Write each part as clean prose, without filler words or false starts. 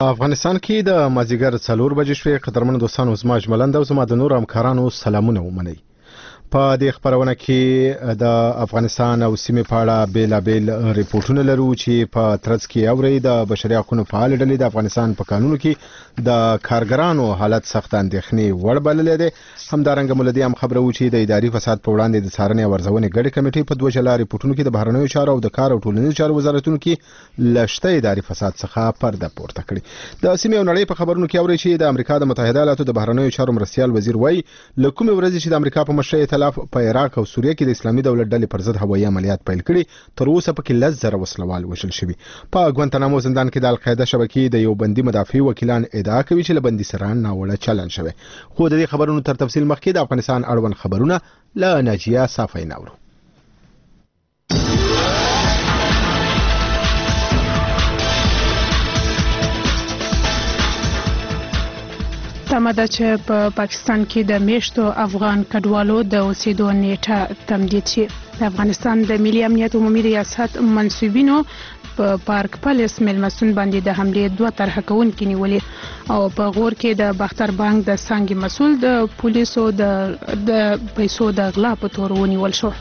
افغانستان کې د مازیګر 4 بجې شوې قدرمن دوستانو زما اجملند او زما د نور همکارانو سلامونه ومنئ. په دې خبرونه کې د افغانستان او سیمې په اړه بیلابیل ریپورتونه لرو چې په ترڅ کې اوري د بشري حقوقو فعال ډلې د افغانستان په قانون کې د کارګرانو حالت سخت اندېښنې وړ بللې ده. همدارنګه مولدي هم خبره و چې د اداري فساد په وړاندې د څارنې او ارزونې ګډې کمیټې په 2 جلا ریپورتونو کې د بهرنیو چارو او د کار او ټولنیزو چارو وزارتونو کې لشته اداري فساد څخه پرده پورته کړې. د سیمې او نړۍ په خبرونو کې اوري چې د امریکا د متحده ایالاتو د بهرنیو چارو مرستيال وزیر وایي لکه ورځ چې د امریکا په مشرۍ په عراق او سوریه کې د اسلامي دولت ډلې پر ضد هوایي عملیات پیل کړي، تر اوسه پکې 10,000 وسلوال وژل شوي. په ګوانتانامو زندان کې د القاعده شبکې د یو بندي مدافع وکیلان ادعا کوي چې له بندي سره ناوړه چلند شوی. خو د دې خبرونو تر تفصیل مخکې د افغانستان اړوند خبرونه له ناجیه صافی ناورو. تمه ده چې په پاکستان کې د میشتو افغان کډوالو د اوسېدو نیټه تمدید شي. د افغانستان د ملي امنیت عمومي ریاست منصوبینو په پارک پالیس مېلمستون باندې د حملې 2 طرحه کوونکي نیولې او په غور کې د باختر بانک د څانګې مسؤل د پولیسو د پیسو د غلا په تور ونیول شو.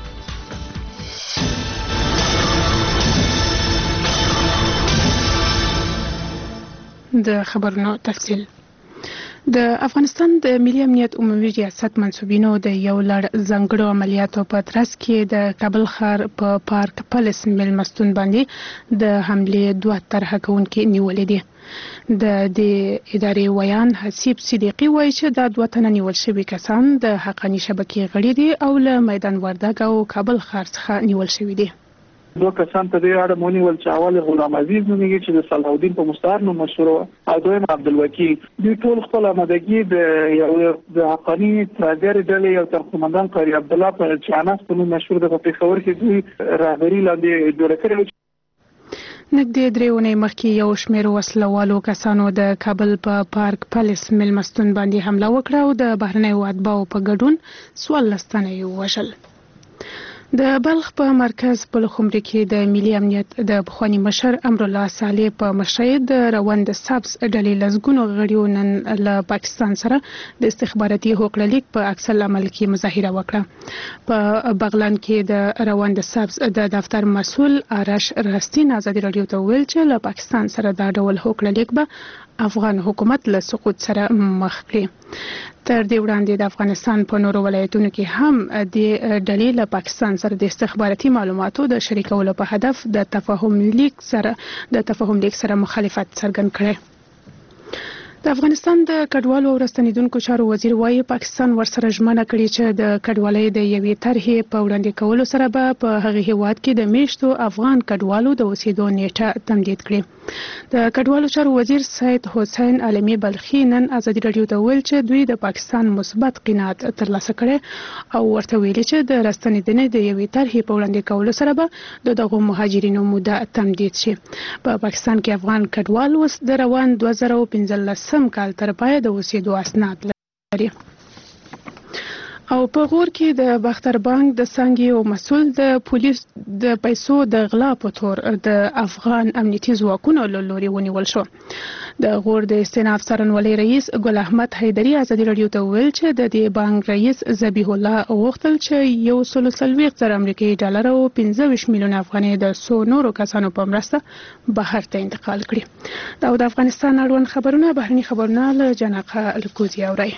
د خبرونو تفصیل. د افغانستان د ملي امنیت عمومي ریاست منصوبینو د یو لړ ځانګړو عملیاتو په ترڅ کې د کابل ښار په پارک پالیس مېلمستون باندې د حملې 2 طرحه کوونکي نیولې دي. د دې ادارې ویان حسیب صدیقي وایي چې دا 2 تنه نیول شوي کسان د حقاني شبکې غړي دي او له میدان وردګ او کابل ښار څخه نیول شوي دي. 2 کسان په دې اړه مونیول چې اول غلام عزیز نومېږي چې د صلاح الدین په مستعار نوم مشهور او دویم عبدالوکیل. دوی ټول خپل آمادګي د حقاني تراګر ډلې او ترکمندان قاری عبد الله په چانس په نوم مشهور د پېښور کې دوی رهبري لاندې جوړ کړی. نږدې 3 اونۍ مخکې یو شمېر وسلوالو کسانو د کابل په پارک پالیس مېلمستون باندې حمله وکړه او د بهرنیو اتباعو په ګډون 14 تنه یې ووژل. د بلخ په مرکز پلخمري کې د ملي امنیت د پخواني مشر امرالله صالح په مشرۍ د روند سبز ډلې لزګونو غړیو نن له پاکستان سره د استخباراتي حقوقلیک په عکس العمل کې مظاهره وکړه. په بغلان کې د روند سبز د دفتر مسؤل آرش رستین ازادي رادیو ته ویل چې له پاکستان سره دا ډول حقوقلیک به افغان حکومت له سقوط سره مخ کړي. تر دې وړاندې د افغانستان په نورو ولایتونو کې هم د ډلې له پاکستان سره د استخباراتي معلوماتو د شریکولو په هدف د تفاهم لیک سره مخالفت څرګند کړی. د افغانستان د کډوالو او راستنیدونکو چارو وزیر وایي پاکستان ورسره ژمنه کړې چې د کډوالۍ د یوې طرحې په وړاندې کولو سره به په هغه هیواد کې د میشتو افغان کډوالو د اوسېدو نیټه تمدید کړي. د کډوالو چارو وزیر سید حسین علمی بلخي نن ازادي رادیو ته ویل چې دوی د پاکستان مثبت قناعت ترلاسه کړي او ورته ویلي چې د راستنیدنې د یوې طرحې په وړاندې کولو سره به د دغو مهاجرینو موده تمدید شي. په پاکستان کې افغان کډوال اوس د روان 2015 کال تر پای د اوسېدو اسناد لري. او په غور کې د باختر بانک د څانګې مسؤل د پولیس د پیسو د غلا په تور د افغان امنیتي ځواکونو له لوري ونیول شو. د غور د استیناف څارنوالۍ رئیس ګل احمد حیدري ازادي رادیو ته ویل چې د دې بانک رئیس ذبیح الله غوښتل چې 140,000 امریکایي ډالر او 25 میلیونه افغانۍ د 100 نورو کسانو په مرسته بهر ته انتقال کړي. دا د افغانستان اړوند خبرونه بهرني خبرونه له جناقه الکوزي اوري.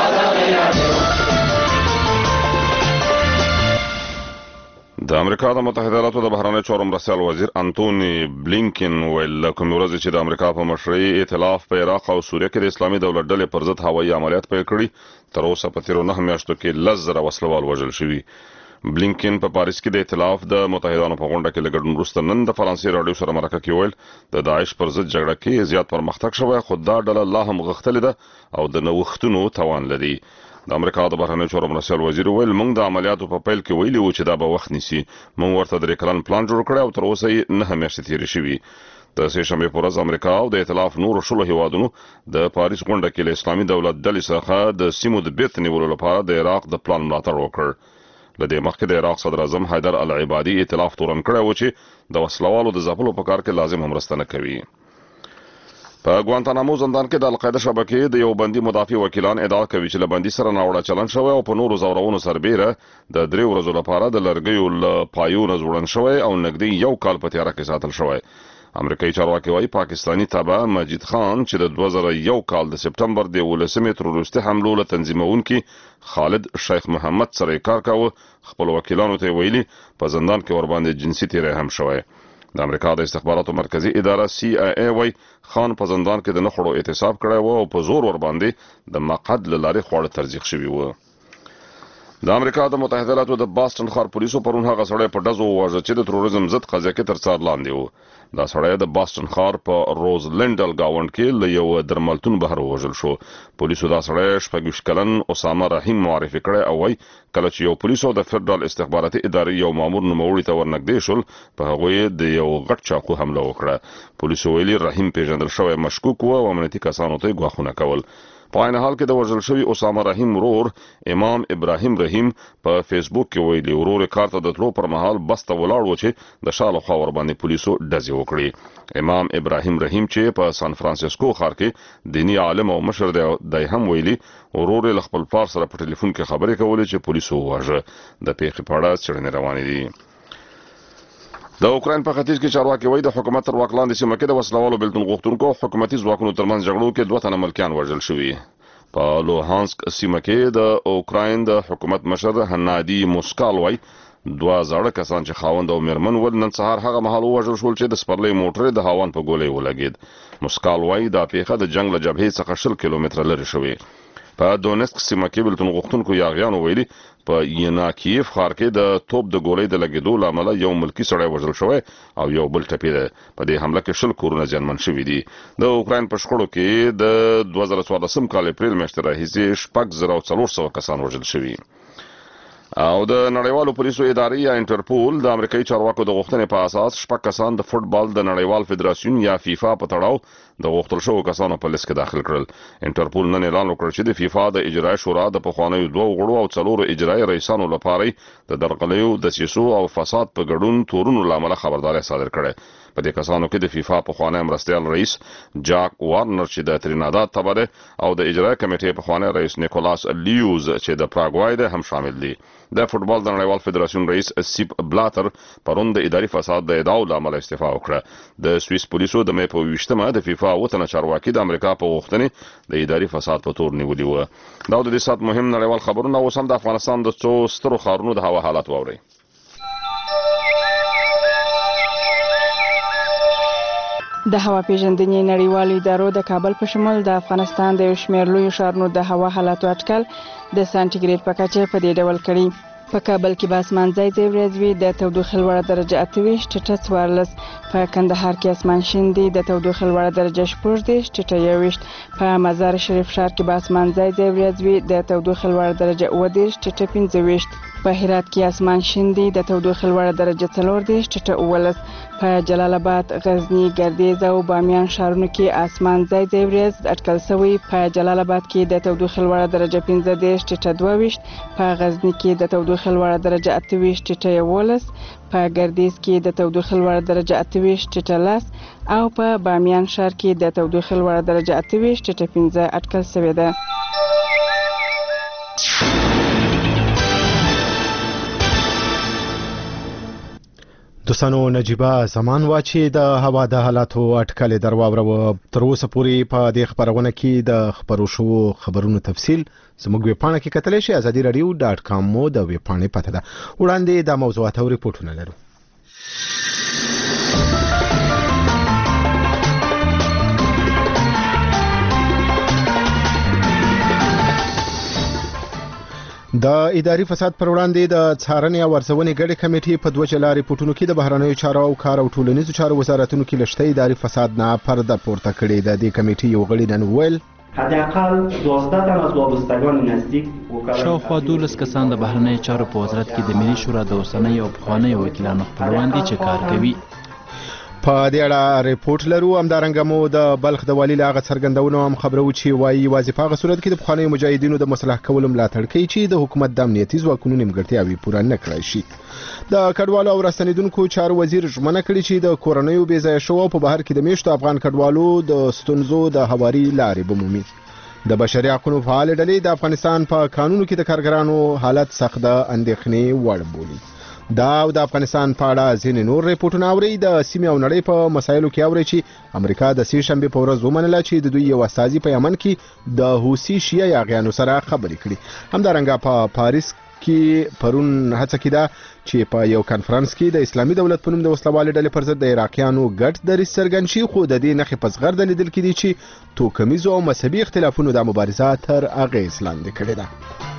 د امریکا د متحده ایالاتو د بهرنیو چارو مرستیال وزیر انټونی بلینکن ویل کوم ورځ چې د امریکا په مشرۍ ائتلاف په عراق او سوریه کې د اسلامي دولت ډلې پر ضد هوایي عملیات پیل کړي، تر اوسه په تیرو 9 میاشتو کې 10,000 وسلوال وژل شوي. بلینکن په پاریس کې د ائتلاف د متحدانو په غونډه کې لګډون وروسته نن د فرانسې رادیو سره مرکه کې ویل د داعش پر ضد جګړه کې زیات پرمختګ شوی، خو دا ډله لا هم غښتلې ده او د نوښتونو توان لري. د امریکا د بهرنیو چارو مرستیال وزیر ویل موږ د عملیاتو په پیل کې ویلي وو چې دا به وخت نیسي. موږ ورته 3 کلن پلان جوړ کړی او تر اوسه یې 9 میاشتې تیرې شوي. د سه شنبې په ورځ امریکا او د ائتلاف نورو 16 هیوادونو د پاریس غونډه کې له اسلامي دولت ډلې څخه د سیمو د بیرته نیولو لپاره د عراق د پلان ملاتړ وکړ. لدې مخکې د عراق صدر اعظم حیدر العبادي ائتلاف تورن کړی و چې د وسلوالو د ځپلو په کار کې لازم مرسته نه کوي. په ګوانتانامو زندان کې د القاعده شبکې د یو بندي مدافع وکیلان ادعا کوي چې له بندي سره ناوړه چلند شوی او په نورو زورونو سربیره د 3 ورځو لپاره د لرګیو له پایونو ځوړند شوی او نږدې 1 کال په تیاره کې ساتل شوی. امریکایي چارواکي وايي پاکستانی تابع مجید خان چې د 2001 کال د سپټمبر د 18 تروریستي حملو له تنظیمونکي خالد شیخ محمد سره کار کاوه. خپل وکیلانو ته ویلي په زندان کې ورباندې جنسي تیری هم شوی. د امریکا د استخباراتو مرکزی اداره CIA وايي خان په زندان کې د نخړو اعتصاب کړی و او په زور ور باندې د مقعد له لارې خواړه ترجیح شوی و. د امریکا د متحده ایالاتو د باستون ښار پولیسو پرون هغه سړی په ډزو وواژه چې د تروریزم ضد قضیه کې تر څار لاندې و. دا سړی د باستون ښار په روزلینډل گاونډ کې له یو درملتون بهر ووژل شو. پولیسو دا سړی 26 کلن اسامه رحیم معرفي کړی او وايي کله چې یو پولیسو د فدرال استخباراتي ادارې یو مامور نوموړي ته ورنږدې شول په هغوی د یو غټ چاقو حمله وکړه. پولیسو ویلي رحیم پیژندل شوی مشکوک و او امنیتي کسانو ته ګواښونه کول. په عین حال کې د وژل شوي اسامه رحیم ورور امام ابراهیم رحیم په فیسبوک کې ویلي ورور کار ته د تلو پر مهال بس ته ولاړ و چې د شاله خوا ور باندې پولیسو ډزې وکړي. امام ابراهیم رحیم چې په سان فرانسیسکو ښار کې دینی عالم او مشر دی هم ویلي ورور له خپل پلار سره په ټلیفون کې خبرې کولې چې پولیسو وواژه. د پیښې په اړه څېړنې روانې دي. د اوکراین په ختیځ کې چارواکي وايي د حکومت تر واک لاندې سیمه کې د وسلوالو بېلتون غوښتونکو حکومتي ځواکونو ترمنځ جګړو کې 2 تنه ملکیان وژل شوي. په لوهانسک سیمه کې د اوکراین د حکومت مشر هنادي موسکال وايي 2 زاړه کسان چې خاوند او میرمن ول نن سهار هغه مهال وژل شول چې د سپرلۍ موټر د هاوان په ګولۍ ولګید. موسکال وايي دا پیښه د جنگ له جبهې څخه 20 کیلومتره لرې شوې. په دونیسک سیمه کې بېلتون غوښتونکو یاغیانو ویلي په یناکیف ښار کې د توپ د ګولۍ د لګېدو له امله یو ملکي سړی وژل شوی او یو بل ټپي دی. په دې حمله کې 20 کورونه زیانمن شوي دي. د اوکراین په شخړو کې د 2014 کال اپریل میاشتې راهیسې 6400 کسان وژل شوي. او د نړیوالو پولیسو ادارې یا انټرپول د امریکایي چارواکو د غوښتنې په اساس 6 کسان د فوتبال د نړیوال فدراسیون یا فیفا په تړاو د غوښتل شوو کسانو په لیست کې داخل کړل. انټرپول نن اعلان وکړ چې د فیفا د اجرایي شورا د پخوانیو 2 غړو او 4 اجرایي رئیسانو لپاره د درغلیو دسیسو او فساد په ګډون تورونو لامل خبرداري صادر کړه. په دې کسانو کې د فیفا پخوانی مرستیال رئیس جاک وارنر چې د تریناداد تبع دی او د اجرایي کمیټې پخوانی رئیس نیکولاس لیوز چې د پراګوای دی هم شامل دي. د فوتبال د نړیوال فدراسیون رئیس سیپ بلاتر پرون د اداري فساد د ادعاو لامل استعفا وکړه. د سویس پولیسو د مې په 20مه د فیفا وطن چارواکي د امریکا په غوښتنې د اداري فساد په تور نیولي و. دا د دې سات مهم نړیوال خبرونه اوس هم د افغانستان د څو سترو ښارونو د هوا حالات واوري. د هوا پیژندنې نړیوالو ادارو د کابل په شمول د افغانستان د یو شمېر لویو ښارونو د هوا حالاتو اټکل د سانټیګریډ په کچه په دې ډول کړي. په کابل کې به اسمان ځای ځای ورځ وي، د تودوخې لوړه درجه 28 ټیټه 14. په کندهار کې اسمان شین دی، د تودوخې لوړه درجه 14 ټیټه 21. په مزار شریف ښار کې به اسمان ځای ځای ورځ وي، د تودوخې لوړه درجه 29 ټیټه 25. په هرات کې اسمان شین دی، د تودوخې لوړه درجه 14 ټیټه 19. په جلال آباد، غزنی، ګردیز او بامیان ښارونو کې اسمان ځای ځای ورځ اټکل شوی. په جلال آباد کې د تودوخې لوړه درجه 15 ټیټه 22. په غزنی کې د تودوخې لوړه درجه 28 ټیټه 11. په ګردیز کې د تودوخې لوړه درجه 28 ټیټه 10 او په بامیان ښار کې د تودوخې لوړه درجه 28 ټیټه 15 اټکل شوې ده. دوستانو نجیبه زمان واچي د هوا د حالاتو اټکل درواوره. تر اوسه پورې په دې خبرونه کې د خبرو شو خبرونو تفصیل زموږ ویبپاڼه کې کتلی شئ azadiradio.com مو د ویبپاڼې پته ده. وړاندې د موضوعات او ریپورتونه لرو. د اداري فساد پر وړاندې د څارنې او ارزونې ګډې کمیټې په 2 جلا ریپورتونو کې د بهرنیو چارو او کار او ټولنیزو چارو وزارتونو کې لشته اداري فساد نه پرده پورته کړې ده. د کمیټې یو غړي نن ویل حداقل 12 تن از وابستگان نزدیک شاوخوا 12 کسان د بهرنیو چارو په وزارت کې د ملي شورا د اوسنیو او پخوانیو وکیلانو خپلوان دي چې کار کوي. په دې اړه ریپورت لرو. همدارنګه مو د بلخ د والي له هغه څرګندونو هم خبرو چې وایي یوازې په هغه صورت کې د پخوانیو مجاهدینو د مصلح کولو ملاتړ کوي چې د حکومت د امنیتي ځواکونو نیمګړتیاوې پوره نه کړای شي. د کډوالو او راستنیدونکو چارو وزیر ژمنه کړې چې د کورنیو بې ځایه شوو په بهر کې د میشتو افغان کډوالو د ستونزو د هواري لارې به مومي. د بشري حقوقو فعال ډلې د افغانستان په قانونو کې د کارګرانو حالت سخت د اندېښنې وړ بولي. دا او د افغانستان په اړه ځینې نور ریپورتونه اوري. د سیمې او نړۍ په مسایلو کې اوري چې امریکا د سې شنبې په ورځ ومنله چې د دوی یو استازي په یمن کې د حوثي شیعه یاغیانو سره خبرې کړي. همدارنګه په پاریس کې پرون هڅه کیده چې په یو کانفرنس کې د اسلامي دولت په نوم د وسلوالې ډلې پر ضد د عراقیانو ګډ دریځ څرګند شي، خو د دې نښې په زغرده لیدل کېدي چې توکمیزو او مذهبي اختلافونو د مبارزه تر اغېز لاندې کړې ده.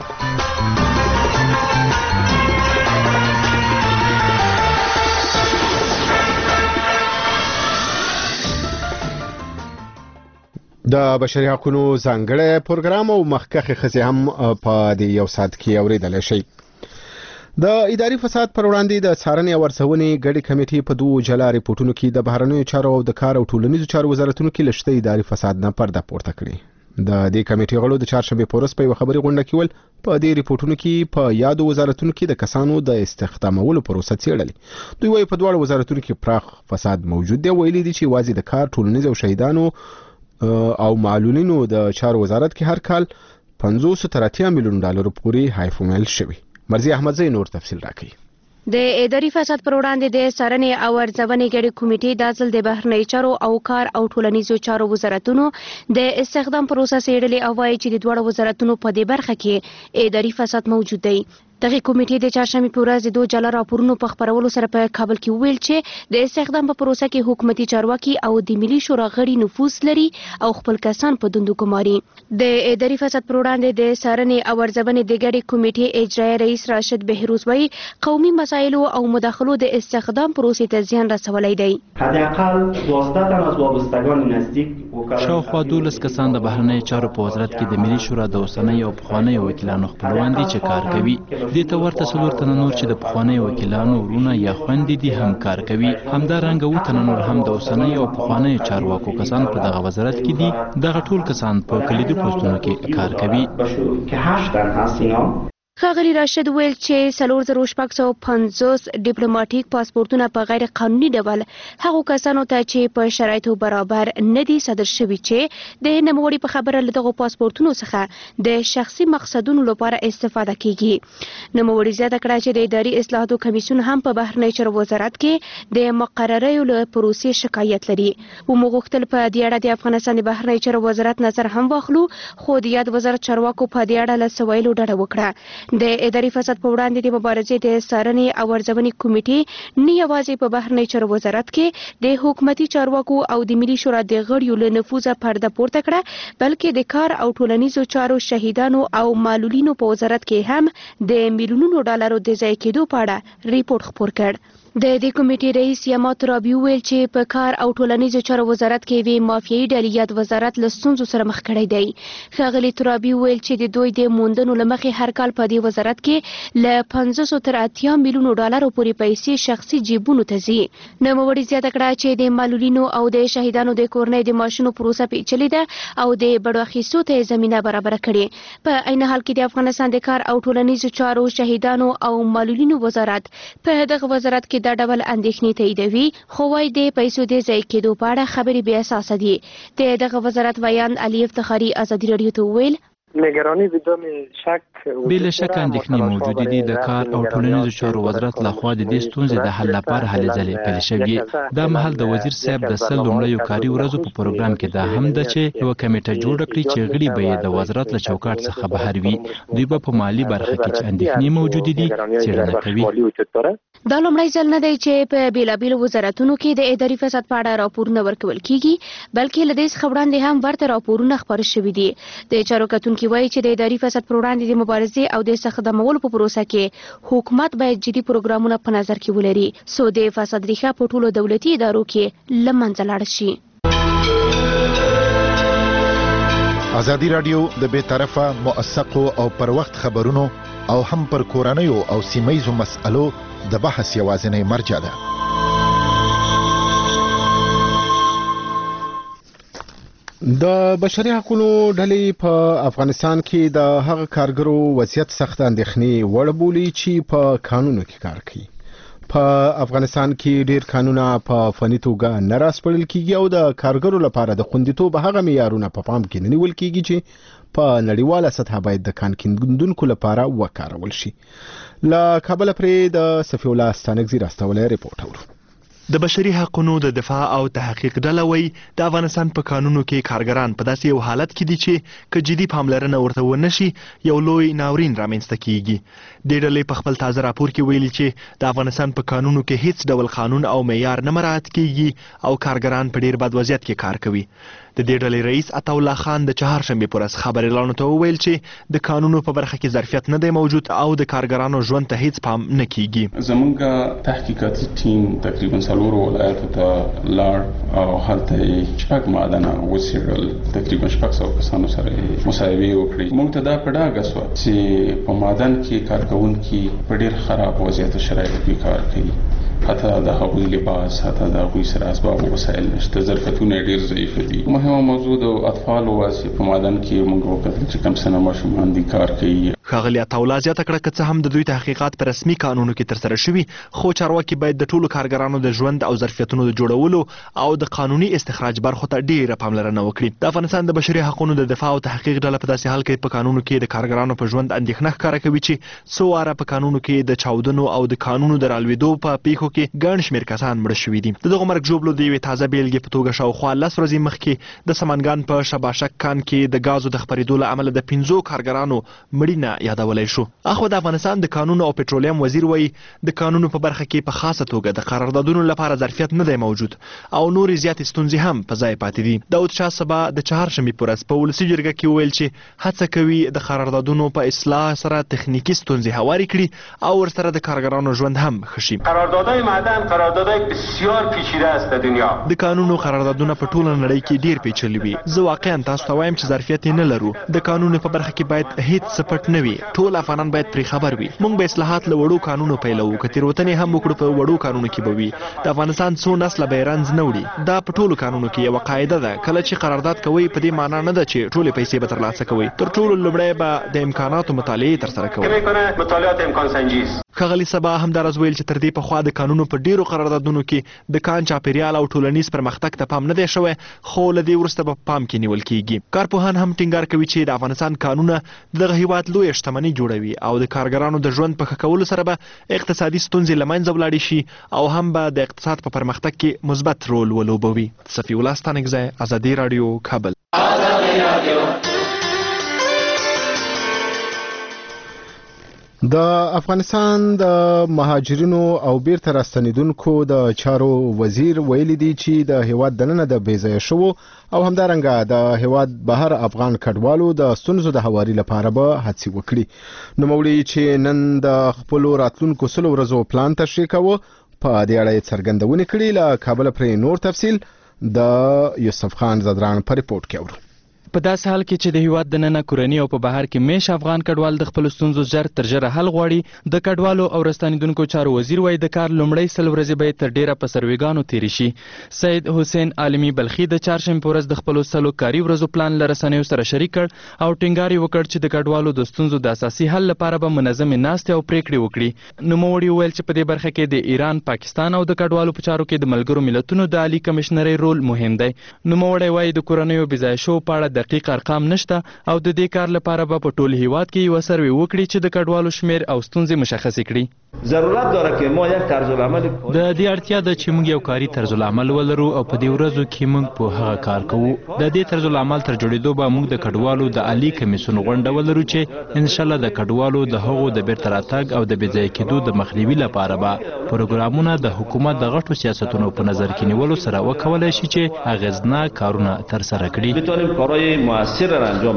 د بشري حقوقو ځانګړی پروګرام او مخکښې ښځې هم په دې یو ساعت کې اورېدلی شئ. د اداري فساد پر وړاندې د څارنې او ارزونې ګډې کمیټې په دوو جلا ریپورتونو کې د بهرنیو چارو او د کار او ټولنیزو چارو وزارتونو کې لشته اداري فساد نه پرده پورته کړې. د دې کمیټې غړو د چهارشنبې په ورځ په یوه خبري غونډه کې ول په دې ریپورتونو کې په یادو وزارتونو کې د کسانو د استخدامولو پروسه څېړلې. دوی وايي په دواړو وزارتونو کې پراخ فساد موجود دی. ویلي دي چې یوازې د کار ټولنیز او شهیدانو او معلولینو د چارو وزارت کې هر کال 500 تر 80 میلیون ډالر پورې حیفومل شوی. مرزي احمدزی نور تفصیل راکړي. د اداري فساد پر وړاندې د څارنې او ارزونې ګډې کمیټې د ځل د بهرنی چارو او کار او ټولنیزو چارو وزارتونو د استخدام پروسه څېړلې او وايي چې د دوه وزارتونو په دې برخه کې اداري فساد موجود دی. دغه کمیټې د چهارشنبې په ورځ د دوه جلا راپورونو په خبرولو سره په کابل کې ویل چې د استخدام په پروسه کې حکومتي چارواکي او د ملي شورا غړي نفوذ لري او خپل کسان په دندو ګماري. د اداري فساد پر وړاندې د څارنې او ارزونې د ګډې کمیټې اجرایي رئیس راشد بهروز وايي قومي مسایلو او مداخلو د استخدام پروسې ته زیان رسولی دی. حداقل 12 تن از وابستگان نزدیک شاوخوا 12 کسان د بهرنیو چارو په وزارت کې د ملي شورا د اوسنیو او پخوانیو وکیلانو خپلوان دي چې کار کوي. دې ته ورته 4 تنه نور چې د پخوانیو وکیلانو ورونه یا خويندې دي هم کار کوي. همدارنګه 7 تنه نور هم د اوسنیو او پخوانیو چارواکو کسان په دغه وزارت کې دي. دغه ټول کسان په کلیدي پوسټونو کې کار کوي. ښاغلي راشد ویل چې 4650 ډیپلوماټیک پاسپورتونه په غیر قانوني ډول هغو کسانو ته چې په شرایطو برابر نه دي صادر شوي چې د نوموړي په خبره له دغو پاسپورتونو څخه د شخصي مقصدونو لپاره استفاده کیږي. نوموړي زیاته کړه چې د اداري اصلاحاتو کمیسیون هم په بهرنی چارو وزارت کې د مقرریو له پروسې شکایت لري. ومو غوښتل په دې اړه د افغانستان د بهرنی چارو وزارت نظر هم واخلو، خو د یاد وزارت چارواکو په دې اړه له څه ویلو ډډه وکړه. د اداري فساد په وړاندې د مبارزې د څارنې او ارزونې کمیټې نه یوازې په بهرنی چارو وزارت کې د حکومتي چارواکو او د ملي شورا د غړیو له نفوذه پرده پورته کړه، بلکې د کار او ټولنیزو چارو شهیدانو او معلولینو په وزارت کې هم د میلیونونو ډالرو د ضایع کېدو په اړه ریپورت خپور کړ. د دې کمیټې رئیس یما ترابي ویل چې په کار او ټولنیزو چارو وزارت کې وی مافیایي ډلې یاد وزارت له ستونزو سره مخ کړی دی. ښاغلي ترابي ویل چې د دوی د موندنو له مخې هر کال په دې وزارت کې له 500 تر 80 میلیونو ډالرو پورې پیسې شخصي جیبونو ته ځي. نوموړي زیاته کړه چې د معلولینو او د شهیدانو د کورنۍ د معاشونو پروسه پیچلې ده او د بډو اخیستو ته زمینه برابره کړي. په عین حال کې د افغانستان د کار او ټولنیزو چارو شهیدانو او معلولینو وزارت په دغه وزارت کې دا ډول اندېښنې تاییدوي، خو وايي د پیسو د ضایع کېدو په اړه خبرې بې اساسه دي. د دغه وزارت ویاند علي افتخاري ازادي راډیو ته وویل نگرانی بدون شک بلا شک اندېښنې موجودې دي. د کار او ټولنیزو چارو وزارت لخوا د دې ستونزې د حل لپاره هلې ځلې پیل شوې. دا مهال د وزیر صاحب د 100 لومړیو کاري ورځو په پروګرام کې دا هم ده چې یوه کمیټه جوړه کړي چې غړي به یې د وزارت له چوکاټ څخه بهر وي. دوی به په مالي برخه کې چې اندېښنې موجودې دي څېړنه کوي. دا لومړی ځل نه دی چې په بیلابیلو وزارتونو کې د اداري فساد په اړه راپورونه ورکول کیږي، بلکې له دې څخه وړاندې هم ورته راپورونه خپاره شوي دي. د چارو کتونکي وایي چې د اداري فساد پر وړاندې د مبارزې او د استخدامولو په پروسه کې حکومت باید جدي پروګرامونه په نظر کې ولري، څو د فساد ریښه په ټولو دولتي ادارو کې له منځه لاړه شي. ازادي راډیو د بې طرفه موثقو او پر وخت خبرونو او هم پر کورنیو او سیمه ییزو مسألو د بحث یوازینی مرجع ده. د بشري حقوقو ډلې په افغانستان کې د هغه کارګرو وضعیت سخت اندېښنې وړ بولي چې په قانونو کې کار کوي. په افغانستان کې ډېر قانونه په فني توګه نه راسپړل کیږي او د کارګرو لپاره د خوندیتوب هغه معیارونه په پام کې نه نیول کیږي چې په نړیواله سطح باید د کان کیندونکو لپاره وکارول شي. له کابل پرې د صفي الله ستانکزي راستولی ریپورت اورو. د بشري حقوقو د دفاع او تحقیق ډله وایي د افغانستان په قانونو کې کارګران په داسې یو حالت کې دي چې که جدي پاملرنه ورته ونشي یو لوی ناورین رامنځته کیږي. د ډلې په خپل تازه راپور کې ویلي چې د افغانستان په قانونو کې هیڅ ډول قانون او معیار نه مراعات کیږي او کارګران په ډیر بد وضعیت کې کار کوي. د دې ډلې رئیس عطاالله خان د چهارشنبې پر ورځ خبريالانو ته وویل چې د قانونو په برخه کې ظرفیت نه دی موجود او د کارګرانو ژوند ته هیڅ پام نه کیږي. زمونږ تحقیقاتي ټیم تقریبا 4 ولایتو ته لاړ او هلته شپږ معدنه وڅېړل، تقریبا 600 کسانو سره مصاحبې وکړې. موږ ته دا په ډاګه شوه چې په معدن کې کارکوونکي په ډېر خراب وضعیت شرایطو کې کار کوي. حتی د هغوی لباس، حتی د هغوی سره اسباب او وسایل نشته، ظرفیتونه ډېر ضعیف دي. مهمه موضوع د اطفالو واسي په معدن کې موږ وکتل چې کم سنه ماشومان دي کار کوي. ښاغلي عطاالله زیاته کړه که څه هم د دوی تحقیقات په رسمي قانونو کې ترسره شوي، خو چارواکي باید د ټولو کارګرانو د ژوند او ظرفیتونو د جوړولو او د قانوني استخراج برخو ته ډیره پاملرنه وکړي. د افغانستان د بشري حقوقو د دفاع او تحقیق ډله په داسې حال کې په قانونو کې د کارګرانو په ژوند اندېښنه ښکاره کوي چې څو واره په قانونو کې د چاودنو او د قانونو د رالوېدو په پیښو کې ګڼ شمېر کسان مړه شوي دي. د دغو مرګ ژوبلو د یوې تازه بیلګې په توګه شاوخوا 10 ورځې مخکې د سمنګان په شباشک کان کې د ګازو د خپرېدو له امله د 15 کارګرانو مړینه یادولی شو. اخو د افغانستان د قانونو او پټرولیم وزیر وایي د قانونو په برخه کې په خاصه توګه د قراردادونو لپاره ظرفیت نه دی موجود او نورې زیاتې ستونزې هم په ځای پاتې دي. داود شاه سبا د چهارشنبې په ورځ په ولسي جرګه کې وویل چې هڅه کوي د قراردادونو په اصلاح سره تخنیکي ستونزې هوارې کړي او ورسره د کارګرانو ژوند هم ښه شي. قراردادهای معدن قراردادهای بسیار پیچیده است در دنیا. د قانونو قراردادونه په ټوله نړۍ کې ډیر پیچلي وي. زه واقعا تاسو ته وایم چې ظرفیت نه لرو. د قانونو په برخه کې باید هیڅ سپټ نه وي. ټول افغانان باید پرې خبر وي. موږ به اصلاحات له وړو قانونو پیلوو، که تېروتنې هم وکړو په وړو قانونو کې به وي. د افغانستان څو نسله به رنځ نه وړي. دا په ټولو قانونو کې یوه قاعده ده، کله چې قرارداد کوئ په دې معنا نه ده چې ټولې پیسې به ترلاسه کوئ. تر ټولو لومړی به د امکاناتو مطالعې ترسره کوئ. مطالعات امکان سنجی است. ښاغلي سبا همداراز ویل چې تر دې پخوا د قانونو په ډیرو قراردادونو کې د کان چاپیریال او ټولنیز پرمختګ ته پام نه دی شوی، خو له دې وروسته به پام کې نیول کیږي. کارپوهان هم ټینګار کوي چې د افغانستان قانونه دغه هیواد لویه شتمني جوړوي او د کارګرانو د ژوند په ښه کولو سره به اقتصادي ستونزې له منځه ولاړې شي او هم به د اقتصاد په پرمختګ کې مثبت رول ولوبوي. صفي الله ستانکزی، ازادي راډیو، کابل. د افغانستان د مهاجرینو او بیرته راستنیدونکو د چارو وزیر ویلي دی چې د هیواد دننه د بیځایه شوو او همدارنګه د هیواد بهر افغان کډوالو د ستونزو د هواري لپاره به هڅې وکړي. نوموړي چې نن د خپل راتلونکو 100 ورځو پلان تشریح کاوه په دې اړه څرګندونه کړې. له کابل پرې نور تفصیل د یوسف خان زدران په ریپورت کې اورو. په داسې حال کې چې د هیواد دننه کورنی او په بهر کې میش افغان کډوال د خپل ستونزو ژر تر ژره حل غواړي. د کډوالو او راستنیدونکو چارو وزیر وایي د کار لومړی 100 ورځې به تر ډیره په سرویګانو تیری شي. سید حسین عالمی بلخي د چهارشنبې په ورځ د خپل 100 کاري ورځو پلان له رسنیو سره شریک کړ او ټینګار یې وکړ چې د کډوالو د ستونزو د اساسي حل لپاره به منظمې ناستې او پریکړې وکړي. نوموړي وویل چې په دې برخه کې د ایران، پاکستان او د کډوالو په چارو کې د ملګرو ملتونو د عالی کمشنرۍ رول مهم دی. نوموړي وایي د کورنیو بېځایه شوو په اړه دقیق ارقام نشته او د دې کار لپاره به په ټول هیواد کې یو سروي وکړي چې د کډوالو شمیر او ستونزې مشخص کړي. ضرورت داره که ما یک طرز العمل د دې اړتیا ده چې موږ یو کاري طرز العمل ولرو او په دې ورځو کې موږ په هغه کار کوو. د دې طرز العمل تر جوړېدو به موږ د کډوالو د عالی کمیسیون غونډه ولرو چې ان شاء الله د کډوالو د هغو د بیرته راتګ او د بېځایه کېدو د مخنیوي لپاره به پروګرامونه د حکومت د غټو سیاستونو په نظر کې نیولو سره وکولای شي چې اغیزناک کارونه ترسره کړي. بتونیم کارهای موثر را انجام بدیم.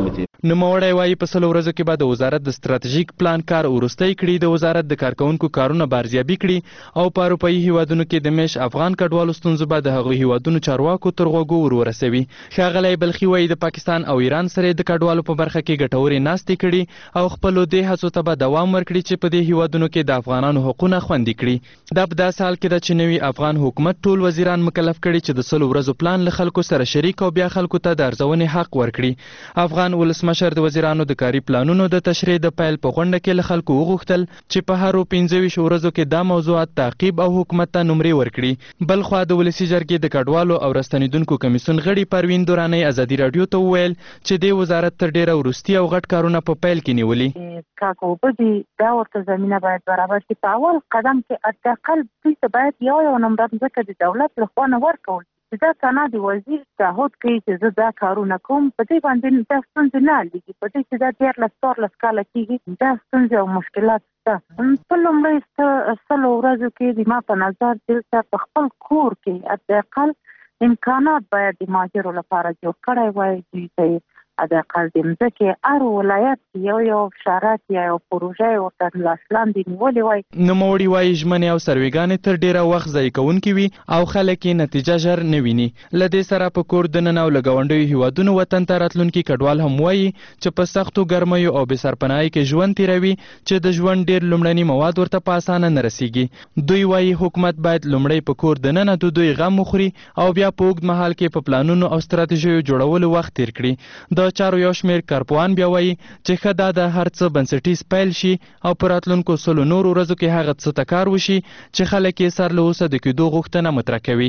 نوموړی وایي په 100 ورځو کې به د وزارت د ستراتیژیک پلان کار وروستی کړي، د وزارت د کارکونکو کارونه به ارزیابي کړي او په اروپایي هیوادونو کې د میش افغان کډوالو ستونزو به د هغوی هیوادونو چارواکو تر غوږو ورسوي. ښاغلی بلخي وایي د پاکستان او ایران سره د کډوالو په برخه کې ګټورې ناستې کړي او خپلو دې هڅو ته به دوام ورکړي چې په دې هیوادونو کې د افغانانو حقونه خوندي کړي. دا په داسې حال کې ده چې نوي افغان حکومت ټول وزیران مکلف کړي چې د 100 ورځو پلان له خلکو سره شریک او بیا خلکو ته د ارزونې حق ورکړي. افغان ولسمشر د وزیرانو د کاري پلانونو د تشریح د پیل په غونډه کې له خلکو وغوښتل چې په هرو 25 ورځو کې دا موضوعات تعقیب او حکومت ته نمرې ورکړي. بل خوا د ولسي جرګې د کډوالو او راستنیدونکو کمیسیون غړي پروین دورانی ازادي رادیو ته وویل چې د وزارت تر ډیره وروستي او غټ کارونه په پیل کې نیولي. کاکو بدی دا ورته زمينه باید برابر شي. په اول قدم کې حداقل دوی باید یو نمبر ځکه د دولت له خوا نه ورکول دا کنه د وزیر تعهد کوي چې زه دا کارونه کوم. په دې باندې دا ستونزې نه لګي، په دې چې دا 14 کاله کېږي دا ستونزې او مشکلات شته. په لومړي 100 ورځو کې د ما په نظر دلته په خپل کور کې حداقل امکانات باید د مهاجرو لپاره جوړ کړی وای. دوی ته حداقل د مځکې هر ولایت کې یو شرایط یا یو پروژه ورته لاس لاندې نیولې وای. نوموړي وایي ژمنې او سروېګانې تر ډیره وخت ضایع کوونکې وي او خلک یې نتیجه ژر نه ویني. له دې سره په کور دننه او له ګاونډیو هیوادونو وطن ته راتلونکي کډوال هم وایي چې په سختو ګرمیو او بې سرپناهۍ کې ژوند تیروي چې د ژوند ډیر لومړني مواد ورته په اسانه نه رسیږي. دوی وایي حکومت باید لومړی په کور دننه د دوی غم وخوري او بیا په اوږد مهال کې په پلانونو او ستراتیژیو جوړولو وخت تیر کړي. د چارو یو شمېر کارپوهان بیا وایي چې ښه دا د هر څه بنسټیز پیل شي او په راتلونکو 100 نورو ورځو کې هغه څه ته کار وشي چې خلک یې سر له اوسه د کېدو غوښتنه مطرح کوي.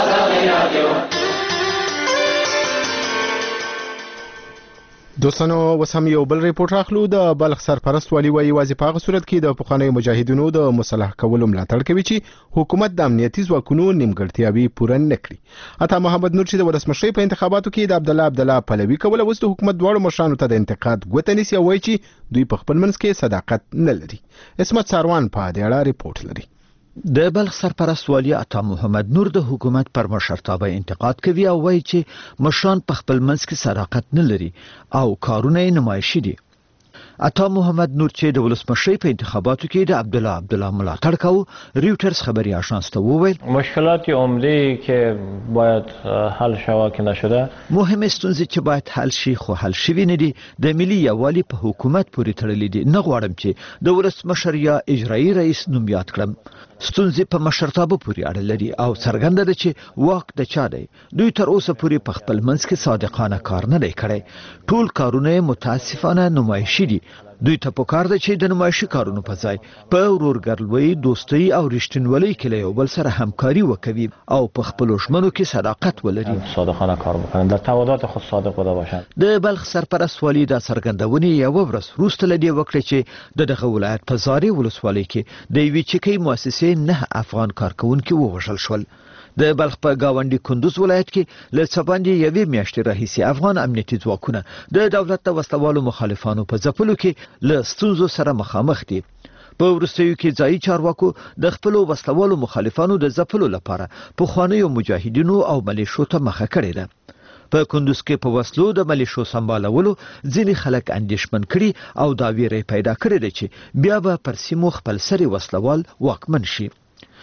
دوستانو اوس هم یو بل ریپورت راخلو. د بلخ سرپرست والي وایي یوازې په هغه صورت کې د پخوانیو مجاهدینو د مصالح کولو ملاتړ کوي چې حکومت د امنیتي ځواکونو نیمګړتیاوې پوره نه کړي. عطا محمد نور چې د ولسمشرۍ په انتخاباتو کې د عبدالله پلوي کوله اوس د حکومت دواړو مشرانو ته د انتقاد ګوته نیسي او وایي چې دوی په خپل منځ کې صداقت نه لري. اسمت ساروان په دې اړه ریپورت لري. د بلخ سرپرست والي عطا محمد نور د حکومت پر مشرتابه انتقاد کوي او وایي چې مشران په خپل منځ کې صداقت نه لري او کارونه یې نمایشي دي. عطا محمد نور چې د ولسمشرۍ په انتخاباتو کې د عبدالله ملاتړ کاوه ریوټرز خبري آژانس ته وویل مشکلات عمده که باید حل شود که نشده مهم ستونزې چې باید حل شي خو حل شوي نه دي. د ملي یووالي په حکومت پورې تړلي دي. نه غواړم چې د ولسمشر یا اجرایي رئیس نوم یاد کړم. ستونزې په مشرتابه پورې اړه لري او څرګنده ده چې واک د چا دی. دوی تر اوسه پورې په خپل منځ کې صادقانه کار نه دی کړی. ټول کارونه متاسفانه نمایشي دي. دوی ته پکار ده چې د نمایشي کارونو په ځای په ورورګرلوۍ، دوستۍ او رښتینولۍ کې له یو بل سره همکاري وکوي او په خپلو ژمنو کې صداقت ولري. صادقانه کار وکړي، در تعهدات خود صادق باشند. د بلخ سرپرست والي د څرګندونې یوه ورځ وروسته له دې وکړه چې د دغه ولایت په زارې ولسوالۍ کې د یوې چکۍ مؤسسې 9 افغان کارکونکي ووژل شول. د بلخ په گاونډي کندوز ولایت کې له څه باندې یوې میاشتې راهیسې افغان امنیتي ځواکونه د دولت د وسلوالو مخالفانو په ځپلو کې له ستونزو سره مخامخ دي. په وروستیو کې ځایي چارواکو د خپلو وسلوالو مخالفانو د ځپلو لپاره پخوانیو مجاهدینو او ملیشو ته مخه کړې ده. په کندوز کې په وسلو د ملیشو سمبالولو ځینې خلک اندېښمن کړي او دا ویره پیدا کړې ده چې بیا به پر سیمو خپل سری وسلوال واکمن شي.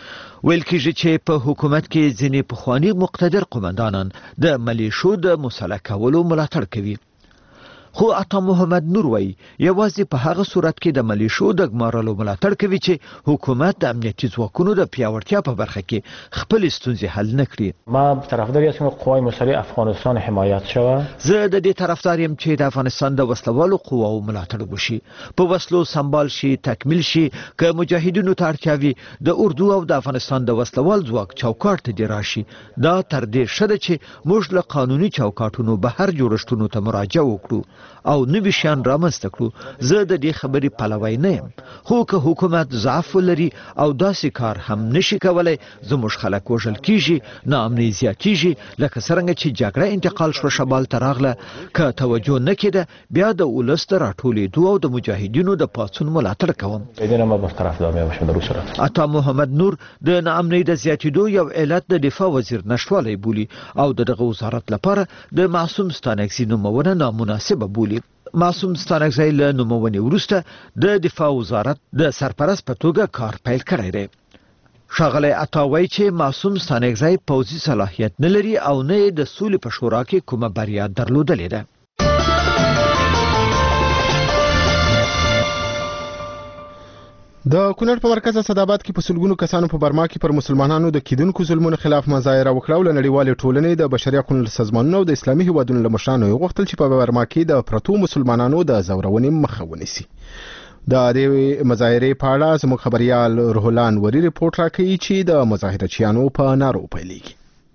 ویل کېږي چې په حکومت کې ځینې پخواني مقتدر قومندانان د ملیشو د مسلح کولو ملاتړ کوي. خو عطا محمد نور وایي یوازې په هغه صورت کې د ملیشو د ګمارلو ملاتړ کوي چې حکومت د امنیتي ځواکونو د پیاوړتیا په برخه کې خپل ستونزې حل نه کړي. ما طرفدار هستم که قوای مسلح افغانستان حمایت شود. زه د دې طرفدار یم چې د افغانستان د وسلوالو قواو ملاتړ وشي، په وسلو سمبال شي، تکمیل شي. که مجاهدینو ته اړتیا وي د اردو او د افغانستان د وسلوال ځواک چوکاټ ته دې راشي. دا تر دې ښه ده چې موږ له قانوني چوکاټونو بهر جوړښتونو ته مراجعه وکړو او نوي شیان رامنځته کړو. زه د دې خبرې پلوی نه یم، خو که حکومت ضعف ولري او داسې کار هم نشي کولی زموږ خلک وژل کیږي، ناامني زیاتیږي. لکه څرنګه چې جګړه انتقال شوه شمال ته راغله، که توجه نه کېده بیا د ولس د راټولېدو او د مجاهدینو د پاڅون ملاتړ کوم. عطا محمد نور د ناامنۍ د زیاتېدو یو علت د دفاع وزیر نشوالی بولي او د دغه وزارت لپاره د معصوم ستانکزي نومونه نامناسبه بولي. معصوم ستانکزی له نومونې وروسته د دفاع وزارت د سرپرست په توګه کار پیل کړی دی. ښاغلی عطا وایي چې معصوم ستانکزی پوځي صلاحیت نه لري او نه یې د سولې په شورا کې کومه بریا درلودلې ده. د کونړ په مرکز اسداباد کې په سلګونو کسانو په برما کې پر مسلمانانو د کیدونکو ظلمونو خلاف مظاهره وکړه او له نړیوالې ټولنې د بشري حقوقو سازمانونو او د اسلامي هیوادونو له مشرانو غوښتل چې په برما کې د پرتو مسلمانانو د زورونې مخه ونیسي. د دې مظاهرې په اړه زموږ خبريال روحلان وری ریپورت راکوي چې د مظاهرچیانو په نارو پیلېږي.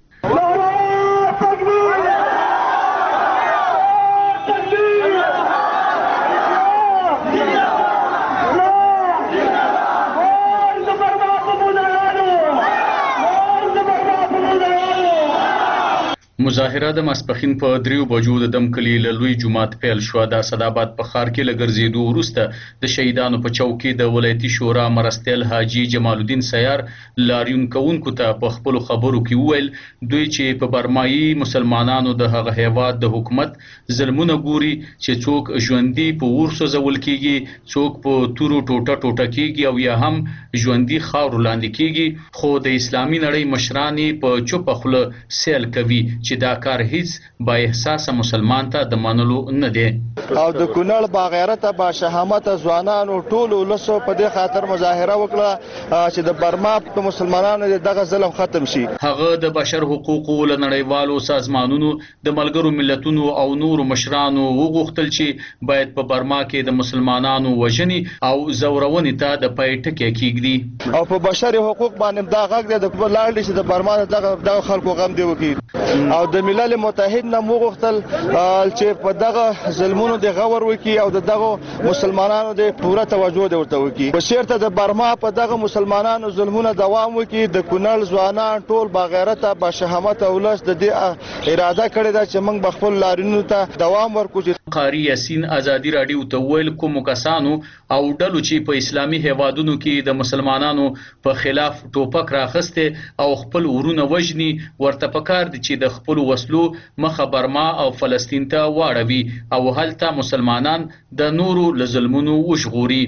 مظاهره د ماسپښین په 3 بجو د دم کلی له لوی جمعات پیل شو. د اسداباد په ښار کې لګرځېدو وروسته د شهیدانو په چوک کې د ولایتي شورا مرستیال حاجی جمال الدین سیار لاریون کوونکو ته په خپل خبرو کې وویل دوی چې په برمایي مسلمانانو د هغه هیواد د حکومت ظلمونه ګوري چې څوک ژوندۍ په ور سوځول کیږي، څوک په تورو ټوټه کیږي او یا هم ژوندۍ خاور لاندې کیږي، خو د اسلامي نړۍ مشران په چوپ خوله سیل کوي چې دا کار هیڅ با احساس مسلمان ته د منلو نه دی. او د کونړ با غیرت با شهامت ځوانانو ټول ولسو په دې خاطر مظاهره وکړه چې د برما په مسلمانانو دغه ظلم ختم شي. هغه د بشر حقوقو له نړیوالو سازمانونو د ملګرو ملتونو او نورو مشرانو وغوښتل چې باید په برما کې د مسلمانانو وژنې او زورونې ته د پای ټکی کېږدي او په بشري حقوق باندې دا غږ د لاړ چې د برما دغه خلکو غم دی وکړي او د ملل متحد نه وغوښتل چې په دغه ظلمونو د غور وکړي او دغه مسلمانانو د پوره توجه ورته وکړي. په شرط د برما په دغه مسلمانانو ظلمونه دوام وکړي. د کونړ ځوانان ټول با غیرت با شهامت ولس د دې اراده کړې ده چې موږ خپل لارینو ته دوام ورکړو. قاری یاسین ازادي رادیو ته ویل کوم کسانو او ډلو چې په اسلامي هیوادونو کې د مسلمانانو په خلاف ټوپک راخسته او خپل ورونه وژني ورته پکار دي چې د خپل وسلو مخه برما او فلسطین ته واړوي او هلته مسلمانان د نورو لظلمونو وشغوري.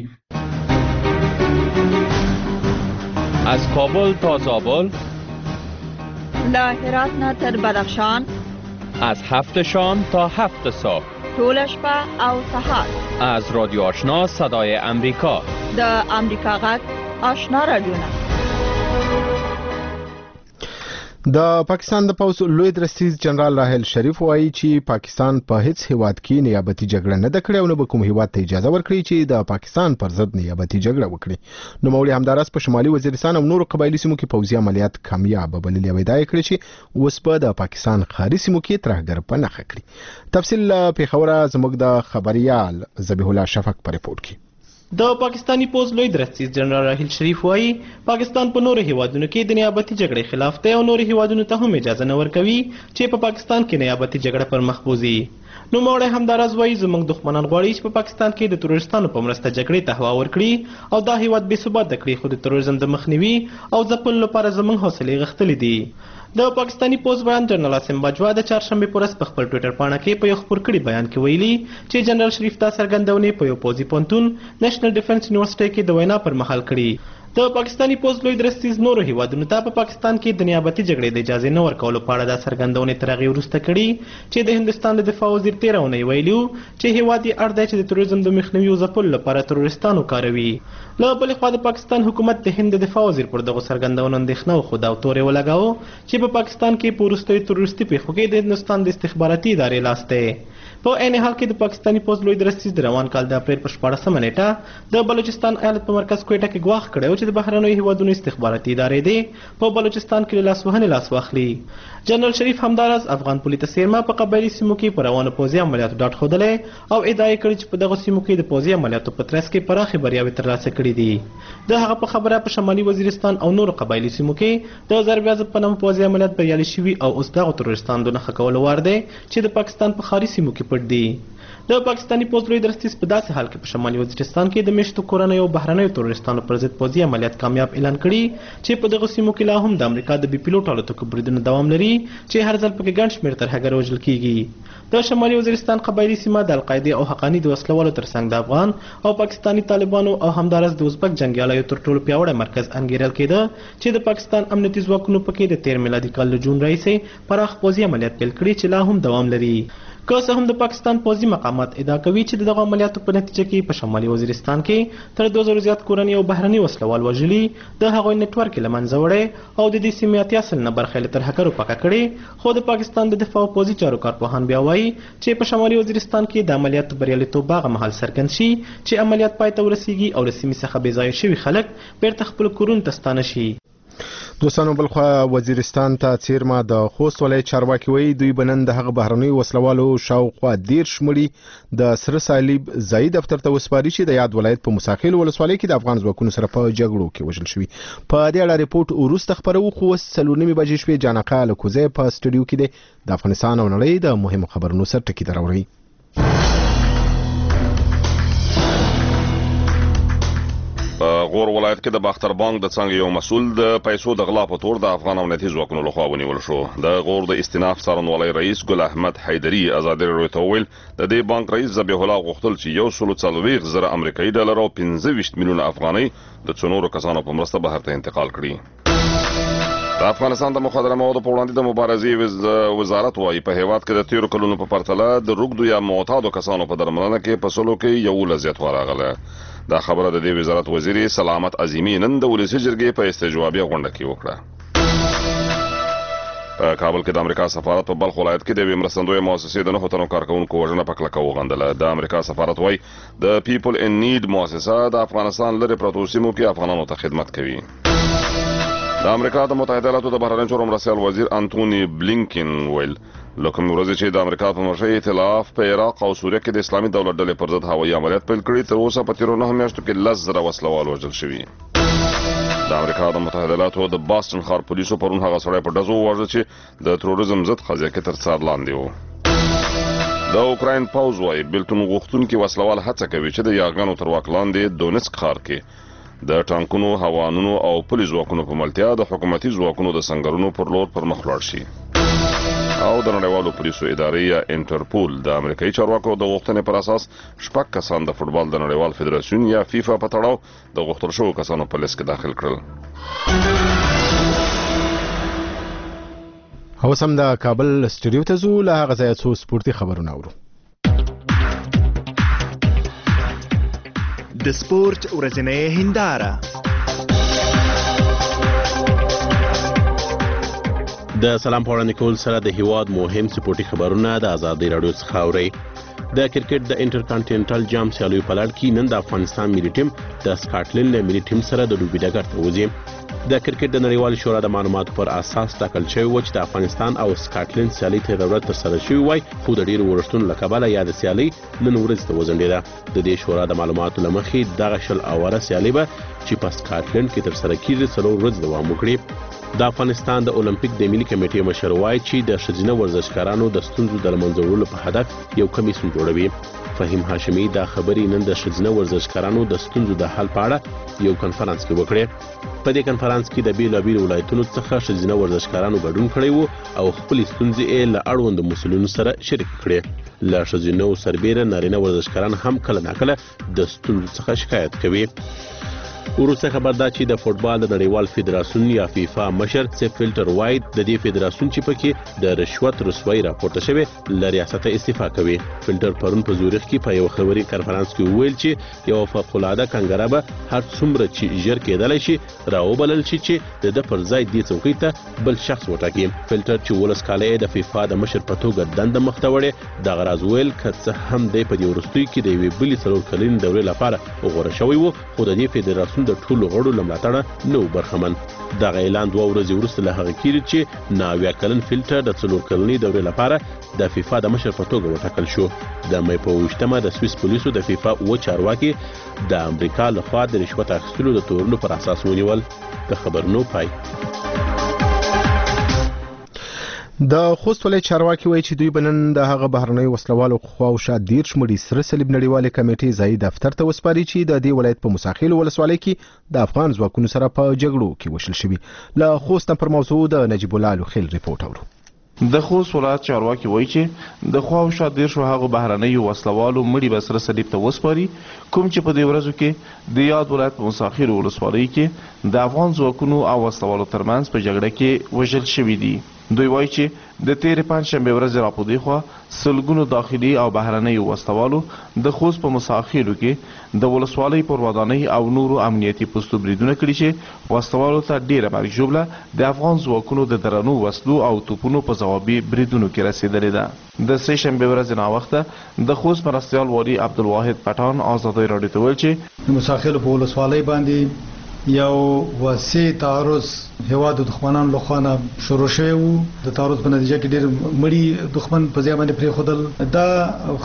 از کابل تا زابل، له هرات نه تر بدخشان، از 7 شام تا 7 صبح، ټول شپه او سهار، از رادیو آشنا صدای امریکا، د امریکا غږ آشنا رادیو. د پاکستان د پوځ لوی درستیز جنرال راحل شریف وایي چې پاکستان په هیڅ هیواد کې نیابتي جګړه نه ده کړې او نه به کوم هیواد ته اجازه ورکړي چې د پاکستان پر ضد نیابتي جګړه وکړي. نوموړي همداراز په شمالي وزیرستان او نورو قبایلي سیمو کې پوځي عملیات کامیاب بللي او ادعا کړې چې اوس په د پاکستان ښاري سیمو کې ترهګر په نښه کړي. تفصیل پیښوره زموږ د خبريال ذبیح الله شفق په ریپورت کې. د پاکستانی پوز لوی درستیز جنرال راحل شریف وایي پاکستان په نورو هیوادونو کې د نیابتي جګړې خلاف دی او نورو هیوادونو ته هم اجازه نه ورکوي چې په پاکستان کې نیابتي جګړه پر مخ بوزي. نوموړی همداراز وایي زموږ دښمنان غواړي چې په پاکستان کې د تروریستانو په مرسته جګړې ته هوا ورکړي او دا هیواد بې ثباته کړي، خو د تروریزم د مخنیوي او ځپلو لپاره زموږ حوصلې غښتلې دي. د پاکستانی پوز بیان جنرال عاصم باجوا د چهارشنبه په ورځ په خپل ټویټر پاڼه کې په یو خبر کړي بیان کې ویلي چې جنرال شریف دا څرګندونه په یو پوځي پونتون نېشنل ډیفنس یونیورسيټي کې د وینا پر مهال کړي. د پاکستانی پوز لوی درستیز نورو هیوادونو ته په پاکستان کې د نیابتي جګړې د اجازه نه ورکولو په اړه دا څرګندونه تر هغې وروسته کړي چې د هندستان د دفاع وزیر 13 اونۍ ویلي چې هیواد یې اړ دی چې د تروریزم د مخنیوي او ځپلو لپاره تروریستانو کاروي. له بلې خوا د پاکستان حکومت د هند د دفاع وزیر پر دغه څرګندونو اندېښنه وښوده او تورې ولګاوه چې په پاکستان کې په وروستیو تروریستي پیښو کې د هندوستان د استخباراتي ادارې لاس دی. په عین حال کې د پاکستانی پوز لوی درستیز د روان کال د اپریل په 14مه نیټه د بلوچستان ایالت په مرکز کوټه کې ګواښ کړی چې د بهرنیو هیوادونو استخباراتي ادارې دي په بلوچستان کې لاس وهنې لاس واخلي. جنرال شریف همداراز افغان پولي ته څیرمه په قبایلي سیمو کې په روانو پوځي عملیاتو ډاډ ښودلی او ادعا یې کړې چې په دغو سیمو کې د پوځي عملیاتو په ترڅ کې پراخې بریاوې ترلاسه کړي دي. د هغه په خبره په شمالي وزیرستان او نورو قبایلي سیمو کې د ضرب عضب په نامه پوځي عملیات بریالي شوي او اوس دغو تروریستانو د نښه کولو وار دی چې د پاکستان په ښاري سیمو کې پټ دي. د پاکستانی پوز لوی درستیز په داسې حال کې په شمالي وزیرستان کې د میشتو کورنیو بهرنیو تروریستانو پر ضد پوځي عملیات کامیاب اعلان کړي چې په دغه سیمو کې لا هم د امریکا د بي پیلوټ الوتکو بریدونه دوام لري چې هر ځل پکې ګڼ شمېر ترهګر وژل کیږي. د شمالي وزیرستان قبایلي سیمه د القاعده او حقانی د وسلوالو ترڅنګ د افغان او پاکستانی طالبانو او همدارس د ازبک جنگیالیو تر ټولو پیاوړی مرکز انګیرل کېده چې د پاکستان امنیتي ځواکونو پکې د 13 میلادي کال د جون راهیسې پراخ پوځي عملیات پیل کړي چې لا هم دوام لري. که څه هم د پاکستان پوځي مقامات ادعا کوي چې دغه عملیاتو په نتیجه کې په شمالي وزیرستان کې تر 2000 زیات کورنۍ او بهرني وسلوال وژلي، د هغوی نتورک له منځه وړی او د دې سیمې 80% برخې له ترهکرو پاکه کړي. خو د پاکستان د دفاع او پوځي چارو کارپوهان بیا وایي چې په شمالي وزیرستان کې د عملیاتو بریالیتوب هغه مهال څرګند شي چې عملیات پای ته ورسیږي او له سیمې څخه بې ځایه شوي خلک بیرته خپل کورونو ته ستانه شي. دوستانو بلخوا وزیرستان ته څیرمه د خوست ولایت چارواکي وایي دوی بنن د هغه بهرنۍ وسلوالو شاوخوا 10 مړي د سره صلیب ځای دفتر ته وسپاري چې د یاد ولایت په مساخیل ولسوالۍ کې د افغان ځواکونو سره په جګړو کې وژل شوي. په دې اړه ریپورت وروسته خبرو خو 3:30 بجې شوې. جانقه لکوزه په سټوډیو کې د افغانستان او نړۍ د مهمو خبرونو سره ټکی دراوړي. په غور ولایت کې د باختر بانک د څنګه یو مسول د پیسو د غلا په تور د افغان امنیتي ځواکونو لخوا ونیول شو. د غور د استیناف څارنوالۍ رئیس ګل احمد حیدری ازادي راډیو ته وویل د دې بانک رئیس ذبیح الله غوښتل چې 140 امریکایي ډالر او 25 میلیونه افغانۍ د څنورو کسانو په مرسته بهر ته انتقال کړي. د افغانستان د مخدره موادو په وړاندې د مبارزې وزارت وايي په هیواد کې د 13 کلونو په پرتله د روږدو یا معتادو کسانو په درملنه کې په سلو کې یو لزیات راغله. دا خبره د دې وزارت وزیر سلامت عظیمی نن د ولسی جرګې په استجوابي غونډه کې وکړه. په کابل کې د امریکا سفارت په بلخ ولایت کې د مرستندوی مؤسسې د 9 تنو کارکونکو وژنه په کلکه وغندله. د امریکا سفارت وايي د پیپل ان نیډ مؤسسه د افغانستان لري پروتو سیمو کې افغانانو ته خدمت کوي. د امریکا د متحده ایالاتو د بهرنیو چارو مرستیال وزیر انټونی بلینکن ویل لکه ورځ چې د امریکا په مرشد ائتلاف په عراق او سوریه کې د اسلامي دولت ډلې پر ضد هوایي عملیات پیل کړي، تر اوسه په 13 میاشتو کې 10,000 وسلوال وژل شوي. د امریکا د متحده ایالاتو د باستون ښار پولیسو پرون هغه سړی په ډزو وواژه چې د تروریزم ضد قضیه کې تر څار لاندې و. د اوکراین پوځ وايي بیلتون غوښتونکي وسلوال هڅه کوي چې د یاګانو تر واک لاندې دونیتسک ښار کې د ټانکونو، هوانونو او پولیس ځواکونو په ملتیا د حکومتي ځواکونو د سنگرونو پر لور پر مخ لاړ شي. او د نړیوالو پولیسو ادارې یا انټرپول د امریکایي چارواکو د غوښتنې پر اساس 6 کسان د فوتبال د نړیوال فدراسیون یا فیفا په تړاو د غوښتل شوو کسانو په لیست کې داخل کړل. اوس هم د کابل سټوډیو ته ځو، له هغه ځایه څو سپورتي خبرونه اورو. د سپورت ورځنۍ هنداره. د سلام په وړاندې کول سره د هیواد مهم سپورتي خبرونه د ازادي راډیو څخه اورئ. د کرکټ د انټرکانټینټل جام سیالیو په لړ کې نن د افغانستان ملي ټیم د سکاټلند له ملي ټیم سره د لوبي ډګر ته وځي. د کرکټ د نړیوال شورا د معلوماتو پر اساس ټاکل شوی و چې د افغانستان او سکاټلند سیالي تر ورځ ترسره شوې وای، خو د ډیرو ورښتونو له کبله یا د سیالي نن ورځ ته وځنډېده. د دې شورا د معلوماتو له مخې دغه شل اوره سیالي به چې په سکاټلند کې ترسره کیږي 3 ورځې دوام وکړي. د افغانستان د اولمپیک د ملي کمیټې مشر وایي چې د ښځینه ورزشکارانو د ستونزو د له منځه وړلو په هدف یو کمیسیون جوړوي. فهیم هاشمي دا خبرې نن د ښځینه ورزشکارانو د ستونزو د حل په اړه یو کنفرانس کې وکړې. په دې کنفرانس کې د بیلابیلو ولایتونو څخه ښځینه ورزشکارانو ګډون کړی وو او خپل ستونزې یې له اړوندو مسؤلینو سره شریک کړې. له ښځینو سربیره نارینه ورزشکاران هم کله ناکله د ستونزو څخه شکایت کوي. وروسته خبر دا چې د فوتبال د نړیوال فدراسیون یا فیفا مشر سیف فیلټر وایي د دې فدراسیون چې پکې د رشوت رسوایی راپورته شوی له ریاست استعفا کوي. فیلټر پرون په زوریخ کې په یو خبري کانفرنس کې ویل چې یو فوق العاده کنګره به هر څومره چې ژر کېدلی شي راوبلل شي چې د پر ځای دې څوکۍ ته بل شخص وټاکي. فیلټر چې 19 کاله د فیفا د مشر په توګه دنده مخته وړي د غراز ویل کڅ هم د په دې ورستوي کې د وی بلی څلور کلین دورې لپاره وغوړه شوی وو، خو د دې فدراسیون د ټولو غړو لمړاتړه نو برخمن. دغه اعلان 2 ورځې وروسته له هغه کېږي چې 9 کلن فیلټر د 4 کلنۍ دورې لپاره د فیفا د مشر په توګه وټاکل شو. د مې په 28مه د سویس پولیسو د فیفا او چارواکي د امریکا لخوا د رشوت اخیستلو د تورونو پر اساس ونیول. د خبرونو پای. د خوست ولایت چارواکي وایي چې دوی بنن د هغه بهرنۍ وسلوالو خواوشا 10 مړي سره صلیب نړیوال کمیټې ځای دفتر ته وسپاري چې د دې ولایت په مساخیل ولسوالۍ کې د افغان ځواکونو سره په جګړو کې وشل شوی. له خوست پر موضوع د نجیب الله لوخیل ریپورت اورو. د خوست ولایت چارواکي وایي چې د خوا او شا دیرشو هغو بهرنیو وسلوالو مړي به سره صلیب ته وسپاري کوم چې په دې ورځو کې د یاد ولایت په مساخیرو ولسوالۍ کې د افغان ځواکونو او وسلوالو ترمنځ په جګړه کې وژل شوي دي. دوی وایي چې د تیرې پنجشنبې ورځې راپودې خوا سلګونو داخلي او بهرنیو وسلوالو د خوست په مساخیرو کې د ولسوالۍ پر ودانۍ او نورو امنیتي پوستو بریدونه کړي چې وسلوالو ته ډیره مرګ ژوبله د افغان ځواکونو د درنو وسلو او توپونو په ځوابي بریدونو کې رسېدلې ده. د سې شنبې ورځې ناوخته د خوست مرستیال والي عبدالواحد پټان ازادۍ راډیو ته ویل چې د مساخیرو په ولسوالۍ باندې یو وسیع تعرض هواد د دښمنانو لخوا نه شروع شوی و. د تعرض په نتیجه کې ډېر مړي دښمن په ځای باندې پرېښودل. دا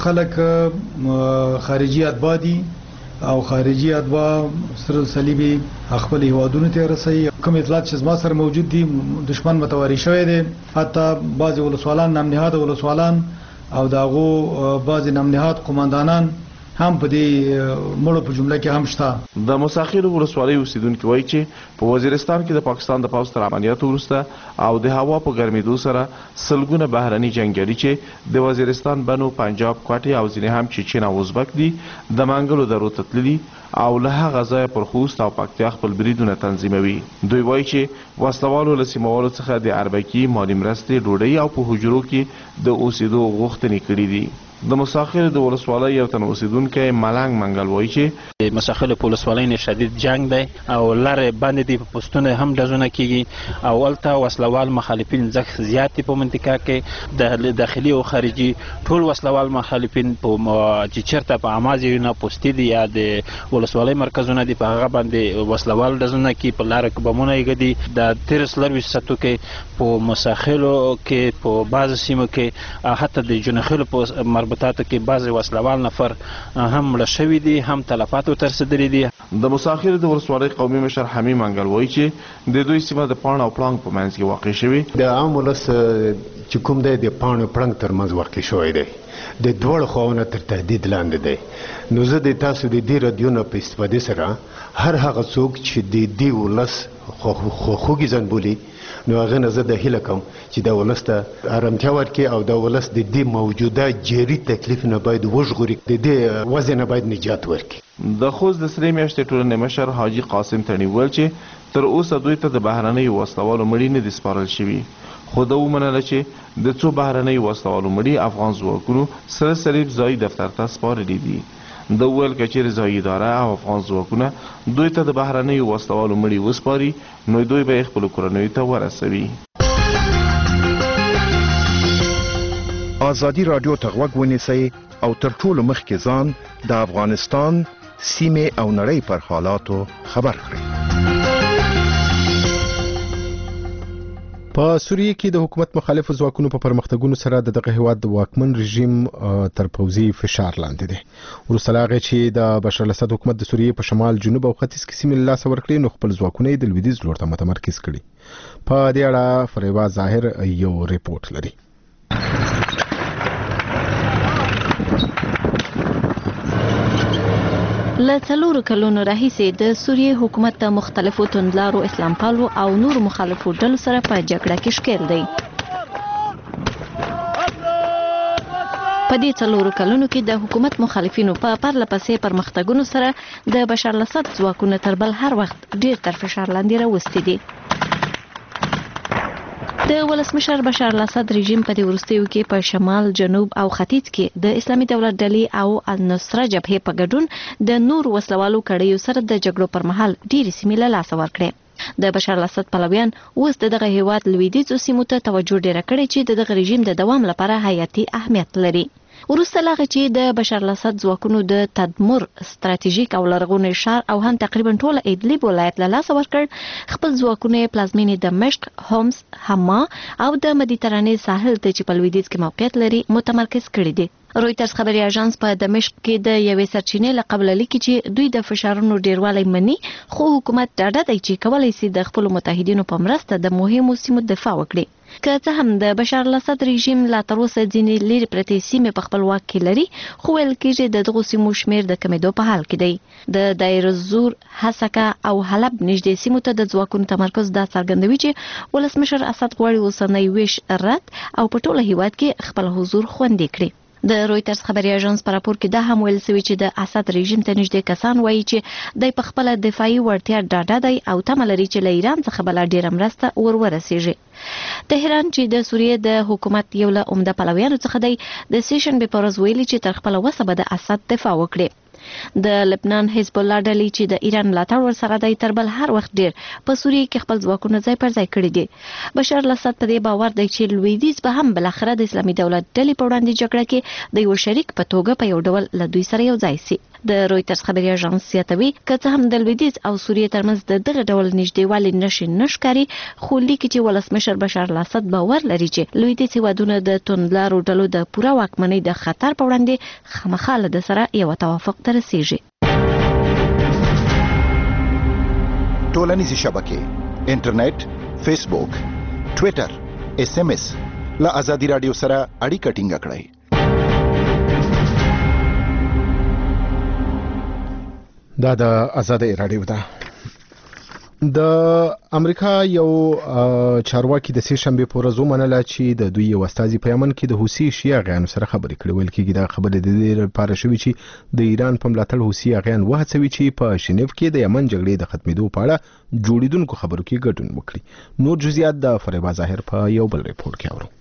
خلک خارجي اتباع دي او خارجي اتباع سره صلیبي خپل هوادونو ته رسوي. کوم اطلاعات چې زما سره موجود دي دښمن متواري شوی دی. حتی بعضې ولسوالان نامنهاده ولسوالان او د هغو بعضې نامنهاد قماندانان هم په دې مړو په جمله کې هم شته. د مساخیرو ولسوالۍ اوسیدونکي وایي چې په وزیرستان کې د پاکستان د پوځ تر عملیاتو وروسته او د هوا په ګرمېدو سره سلګونه بهرني جنګیالي چې د وزیرستان بنو پنجاب کوټې او ځینې هم چچن او ازبک دي د منګلو درو ته تللي او له هغه ځایه پر خوست او پکتیا خپل بریدونه تنظیموي. دوی وایي چې وسلوالو له سیمهوالو څخه د اربکي مالي مرستې ډوډۍ او په حجرو کې د اوسېدو غوښتنې کړي دي. د مساخیرو د ولسوالۍ یو تن اوسیدونکی ملنګ منګل وایي چې د مساخیرو په ولسوالۍ نه شدید جنگ دی او لارې باندې دي په پوسټونه هم ډزونه کیږي او هلته وسلوال مخالفین زیات دي په منطقه کې د داخلي او خارجي ټول وسلوال مخالفین په چې چېرته په عمازي نه پوستي دي یا د ولسوالۍ مرکزونه دي په هغه باندې وسلوال ډزونه کوي په لاره کې بمونه یې ږدي. د 13 ساتو کې په مساخیرو کې په بعضو سیمو کې حتی د جونخیلو په مربوطاتو کې بعضې وسلوال نفر هم مړه شوي دي هم تلفات ورسېدلي دي. د مساخیرو د ولسوالۍ قومي مشر حمید منګل وایي چې د دوی سیمه د پاڼ او پړانګ په منځ کې واقع شوې. د عام ولس چې کوم دی د پاڼ او پړانګ ترمنځ واقع شوی دی د دواړو خواونه تر تهدید لاندې دی. نو زه د تاسو د دې رادیو نه په استفادې سره هر هغه څوک چې د دې ولس خوږي ځان بولي نو هغه نه زه د هیله کوم چې د ولس ته ارامتیا ورکړي او د ولس د دې موجوده جاري تکلیف نه باید وژغوري د دې وضع نه باید نجات ورکړي. د خوست د سرې میاشتې ټولنې مشر حاجي قاسم تڼي ویل چې تر اوسه دوی ته د بهرنیو وسلوالو مړي نه دي سپارل شوي خو ده ومنله چې د څو بهرنیو وسلوالو مړي افغان ځواکونو سره صلیب ځایي دفتر ته سپارلي دي. د ویل که چیرې ځایي اداره او افغان ځواکونه دوی ته د بهرنیو وسلوالو مړي وسپاري نو دوی به یې خپلو کورنیو ته ورسوي. ازادي راډیو ته غوږ ونیسئ او تر ټولو مخکې ځان د افغانستان سیمې او نړۍ پر حالاتو خبر کړئ. په سوریه کې د حکومت مخالفو ځواکونو په پرمختګونو سره دغه هیواد د واکمن رژیم تر پوځي فشار لاندې دی. وروسته له هغې چې د بشار الاسد حکومت د سوریې په شمال جنوب او ختیځ کې سیمې له لاسه ورکړې نو خپل ځواکونه یې د لویدیځ لور ته متمرکز کړي. په دې اړه فریبا ظاهر یو ریپورت لري. له څلورو کلونو راهیسې د سوریې حکومت د مختلفو توندلارو اسلام پالو او نور مخالفو ډلو سره په جګړه کې ښکېل دی. په دې څلورو کلونو کې د حکومت مخالفینو په پرله پسې پرمختګونو سره د بشار الاسد ځواکونه تر بل هر وخت ډیر تر فشار لاندې راوستي دي. د ولسمشر بشار الاسد رژیم په دې وروستیو کې په شمال، جنوب او ختیځ کې د اسلامي دولت ډلې او النصره جبهې په ګډون د نور وسلوالو کړیو سره د جګړو پر مهال ډېرې سیمې له لاسه ورکړې. د بشار الاسد پلویان اوس دغه هیواد لویدیځو سیمو ته توجه ډیره کړې چې دغه رژیم د دوام لپاره حیاتي اهمیت لري. وروسته له هغه چې د بشار الاسد ځواکونو د تدمر ستراتیژیک او لرغونی ښار او هم تقریبا ټول ادلب ولایت له لاسه ورکړ، خپل ځواکونه پلازمینې دمشق، هومس، حما او د مدیترانې ساحل ته چې په لویدیځ کې موقعیت لري متمرکز کړي دي. رويټرز خبري اژانس په دمشق کې د یوې سرچینې له قبل لیکي چې دوی د فشارونو ډیروالی مني، خو حکومت ډاډه دی چې کولی شي د خپل متحدینو په مرسته د مهمو سیمو دفاع وکړي. که څه هم د بشار الاسد رژیم لا تر اوسه ځینې لرې پرتې سیمې په خپل واک کې لري، خو ویل کېږي د دغو سیمو شمیر د کمېدو په حال کې دی. د دایر الزور، حسکه او حلب نږدې سیمو ته د ځواکونو تمرکز دا څرګندوي چې ولسمشر اسد غواړي اوسنی ویش رد او په ټوله هیواد کې خپل حضور خوندي کړي. د رويټرز خبري اژانس په راپور کې دا هم ویل شوی چې د اسد رژیم ته نږدې کسان وایي چې د خپل دفاعي وړتیا ډاډه دی او تمه لري چې له ایران څخه بل ډیره مرسته ورسیږي. تهران چې د سوریې د حکومت یو له عمده پلویانو څخه دی، د سیشن به پرز ویلي چې تر خپل وسه به د اسد دفاع وکړي. د لبنان حزب الله ډلې چې د ایران ملاتړ ورسره دی تر بل هر وخت ډیر په سوریې کې خپل ځواکونه ځای پر ځای کړي دي. بشار الاسد په دې باور دی چې لویدیځ به هم بل اخره د اسلامي دولت ډلې په وړاندې جګړه کې د یو شریک په توګه په یو ډول له دوی سره یو ځای شي. د رويټرز خبري اژانس زیاتوي که څه هم د لویدیځ او سوریې ترمنځ د دغه ډول نږدېوالي نشکاري، خو لیکي چې ولسمشر بشار الاسد باور لري چې لویدیځ هیوادونه د توندلارو ډلو د پوره واکمنۍ د خطر په وړاندې خامخا له ده سره یو توافق ته رسیږي. ټولنیزې شبکې، انټرنیټ، فیسبوک، ټویټر، SMS له ازادي رادیو سره اړیکه ټینګه کړئ. دا د آزادۍ رادیو ده. د امریکا یو چارواکي د سه شنبه په ورځ ومنله چې د دوی یو استازي په یمن کې د حوثي شیعه غیانو سره خبرې کړې. ویل کېږي دا خبرې د دې لپاره شوې چې د ایران په ملاتړ حوثي غیان وهڅوي چې په شنیف کې د یمن جګړې د ختمېدو په اړه جوړیدونکو خبرو کې ګډون وکړي. نور جزئیات د فریبا ظاهر په یو بل ریپورت کې اورو.